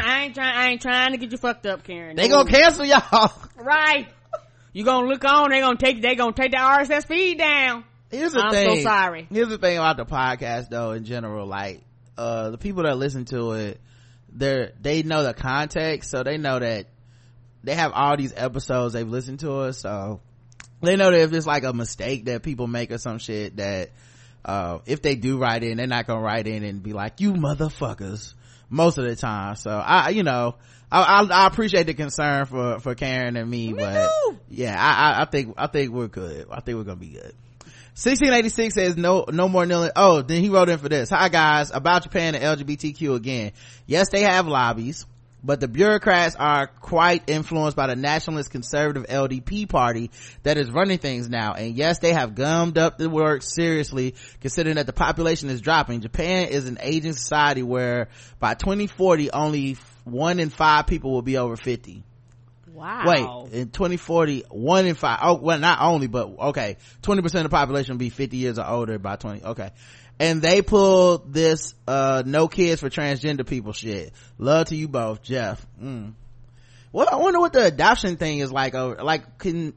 I ain't trying to get you fucked up, Karen. They gonna cancel y'all. Right. You gonna look on. They gonna take the RSS feed down. I'm so sorry. Here's the thing about the podcast though, in general, like, the people that listen to it, they know the context, so they know that they have all these episodes they've listened to us, so they know that if it's like a mistake that people make or some shit, that if they do write in, they're not gonna write in and be like, you motherfuckers, most of the time. So I appreciate the concern for Karen and me, but yeah, I think we're good. I think we're gonna be good. 1686 says no more kneeling. Oh, then he wrote in for this. Hi guys, about Japan and LGBTQ again. Yes, they have lobbies, but the bureaucrats are quite influenced by the nationalist conservative LDP party that is running things now. And yes, they have gummed up the work seriously, considering that the population is dropping. Japan is an aging society where by 2040 only 1 in 5 people will be over 50. Wow. Wait, in 2040, 1 in 5. Oh, well, not only, but okay. 20% of the population will be 50 years or older by 20. Okay. And they pulled this, no kids for transgender people shit. Love to you both, Jeff. Well, I wonder what the adoption thing is like. Like, do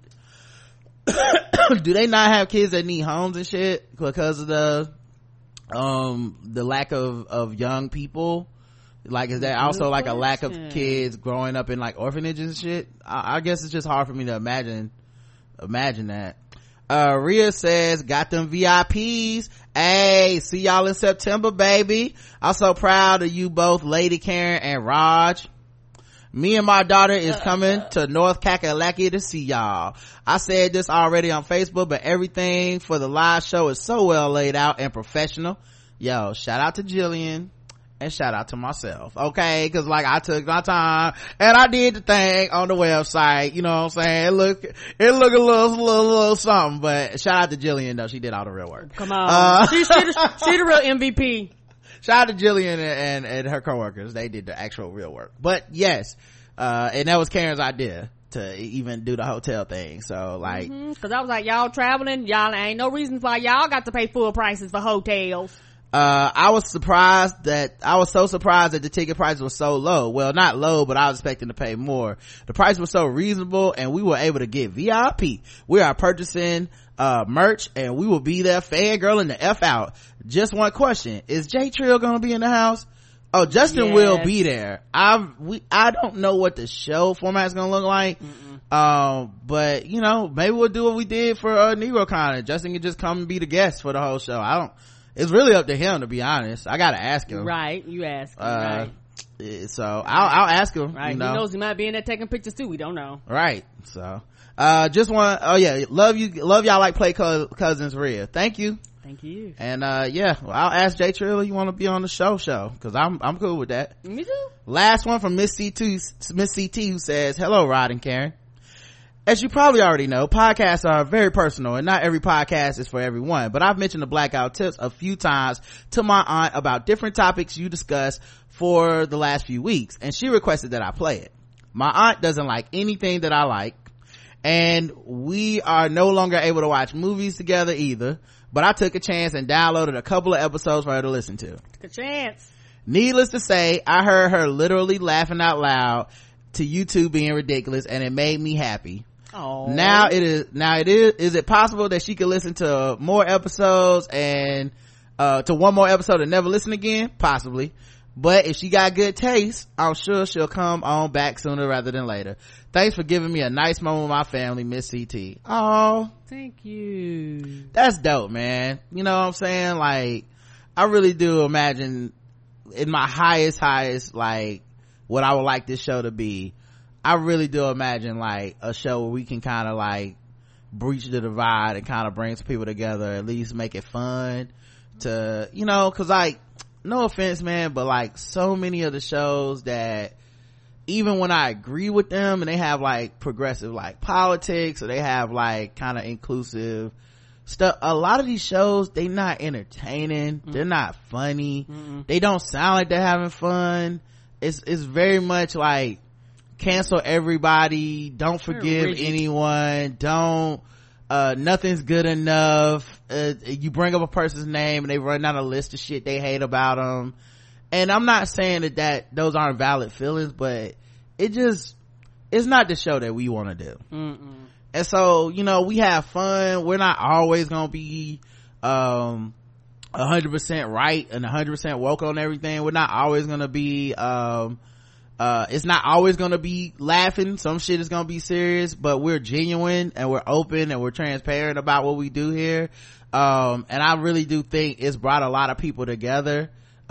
they not have kids that need homes and shit because of the lack of young people? Like, is that also like a lack of kids growing up in like orphanages and shit? I guess it's just hard for me to imagine that. Rhea says, got them VIPs. Hey, see y'all in September, baby. I'm so proud of you both, Lady Karen and Raj. Me and my daughter is coming to North Kakalaki to see y'all. I said this already on Facebook, but everything for the live show is so well laid out and professional. Yo, shout out to Jillian. And shout out to myself, okay? Cause like I took my time and I did the thing on the website, you know what I'm saying? It look a little something, but shout out to Jillian though, she did all the real work. Come on. She the real MVP. Shout out to Jillian and her coworkers, they did the actual real work. But yes, and that was Karen's idea to even do the hotel thing, so like. Cause I was like, y'all traveling, y'all ain't no reason why y'all got to pay full prices for hotels. I was so surprised that the ticket price was so low. Well, not low, but I was expecting to pay more. The price was so reasonable and we were able to get VIP. We are purchasing, merch and we will be there fangirling the F out. Just one question. Is J Trill gonna be in the house? Oh, Justin will be there. I don't know what the show format is gonna look like. But you know, maybe we'll do what we did for, NegroCon. Justin can just come and be the guest for the whole show. It's really up to him, to be honest. I gotta ask him. Right, you ask him, right. So I'll ask him. Right, you know. He knows he might be in there taking pictures too, we don't know. Right, so love y'all like play cousins Rhea. Thank you. And well, I'll ask Jay Trill, you want to be on the show because I'm cool with that. Me too. Last one from Miss CT who says, hello Rod and Karen. As you probably already know, podcasts are very personal and not every podcast is for everyone, but I've mentioned the Blackout Tips a few times to my aunt about different topics you discussed for the last few weeks, and she requested that I play it. My aunt doesn't like anything that I like, and we are no longer able to watch movies together either, but I took a chance and downloaded a couple of episodes for her to listen to. Took a chance. Needless to say, I heard her literally laughing out loud to you two being ridiculous, and it made me happy. Oh. Now it is it possible that she could listen to more episodes and to one more episode and never listen again? Possibly. But if she got good taste, I'm sure she'll come on back sooner rather than later. Thanks for giving me a nice moment with my family, Miss CT. Oh, thank you. That's dope, man. You know what I'm saying? Like, I really do imagine in my highest, like, what I would like this show to be. I really do imagine like a show where we can kind of like breach the divide and kind of bring some people together, at least make it fun to, you know, cause like, no offense, man, but like so many of the shows that even when I agree with them and they have like progressive like politics or they have like kind of inclusive stuff, a lot of these shows, they not entertaining, they're not funny, they don't sound like they're having fun. It's very much like cancel everybody, don't forgive anyone, don't nothing's good enough. You bring up a person's name and they run down a list of shit they hate about them, and I'm not saying that those aren't valid feelings, but it's not the show that we want to do. And so, you know, we have fun. We're not always gonna be 100% right and 100% woke on everything. We're not always gonna be it's not always gonna be laughing. Some shit is gonna be serious, but we're genuine and we're open and we're transparent about what we do here. And I really do think it's brought a lot of people together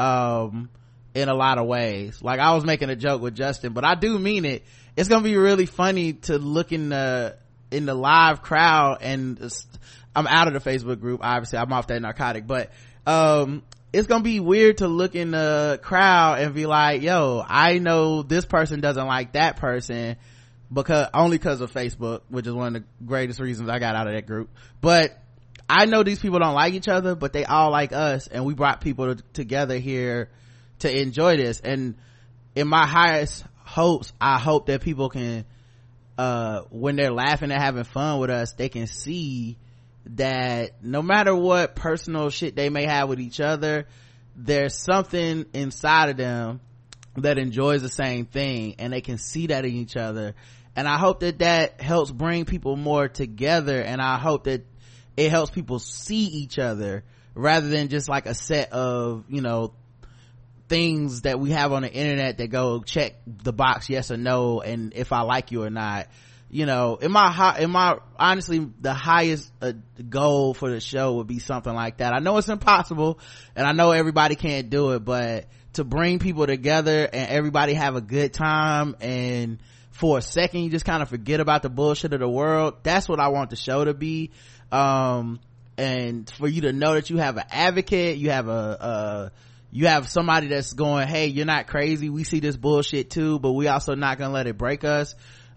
in a lot of ways. Like, I was making a joke with Justin, but I do mean it. It's gonna be really funny to look in the live crowd, and I'm out of the Facebook group, obviously I'm off that narcotic, but it's gonna be weird to look in the crowd and be like, yo, I know this person doesn't like that person because of Facebook, which is one of the greatest reasons I got out of that group. But I know these people don't like each other, but they all like us, and we brought people together here to enjoy this. And in my highest hopes, I hope that people can when they're laughing and having fun with us, they can see that no matter what personal shit they may have with each other, there's something inside of them that enjoys the same thing, and they can see that in each other. And I hope that helps bring people more together, and I hope that it helps people see each other rather than just like a set of, you know, things that we have on the internet that go check the box yes or no and if I like you or not. You know, in my honestly, the highest goal for the show would be something like that. I know it's impossible and I know everybody can't do it, but to bring people together and everybody have a good time, and for a second you just kind of forget about the bullshit of the world, that's what I want the show to be. And for you to know that you have an advocate, you have somebody that's going, hey, you're not crazy, we see this bullshit too, but we also not gonna let it break us.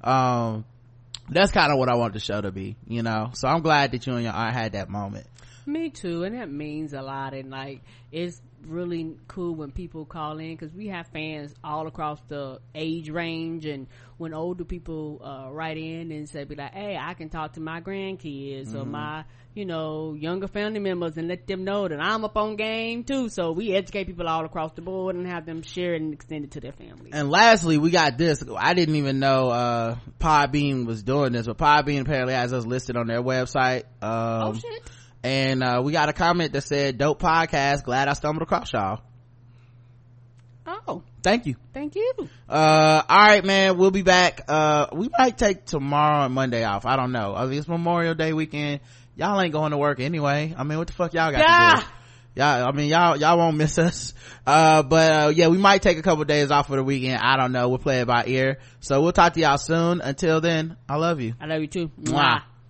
That's kind of what I want the show to be, you know. So I'm glad that you and your aunt had that moment. Me too, and that means a lot. And like, it's really cool when people call in, because we have fans all across the age range, and when older people write in and say, be like, hey, I can talk to my grandkids or my, you know, younger family members, and let them know that I'm up on game too. So we educate people all across the board and have them share and extend it to their families. And lastly, we got this. I didn't even know Podbean was doing this, but Podbean apparently has us listed on their website. Oh shit. And we got a comment that said, dope podcast, glad I stumbled across y'all. Oh, thank you. All right, man, we'll be back. We might take tomorrow and Monday off, I don't know. It's Memorial Day weekend, y'all ain't going to work anyway. I mean, what the fuck y'all got to do? Y'all won't miss us. But yeah, we might take a couple days off for the weekend, I don't know, we'll play it by ear. So we'll talk to y'all soon. Until then, I love you. I love you too. Mwah.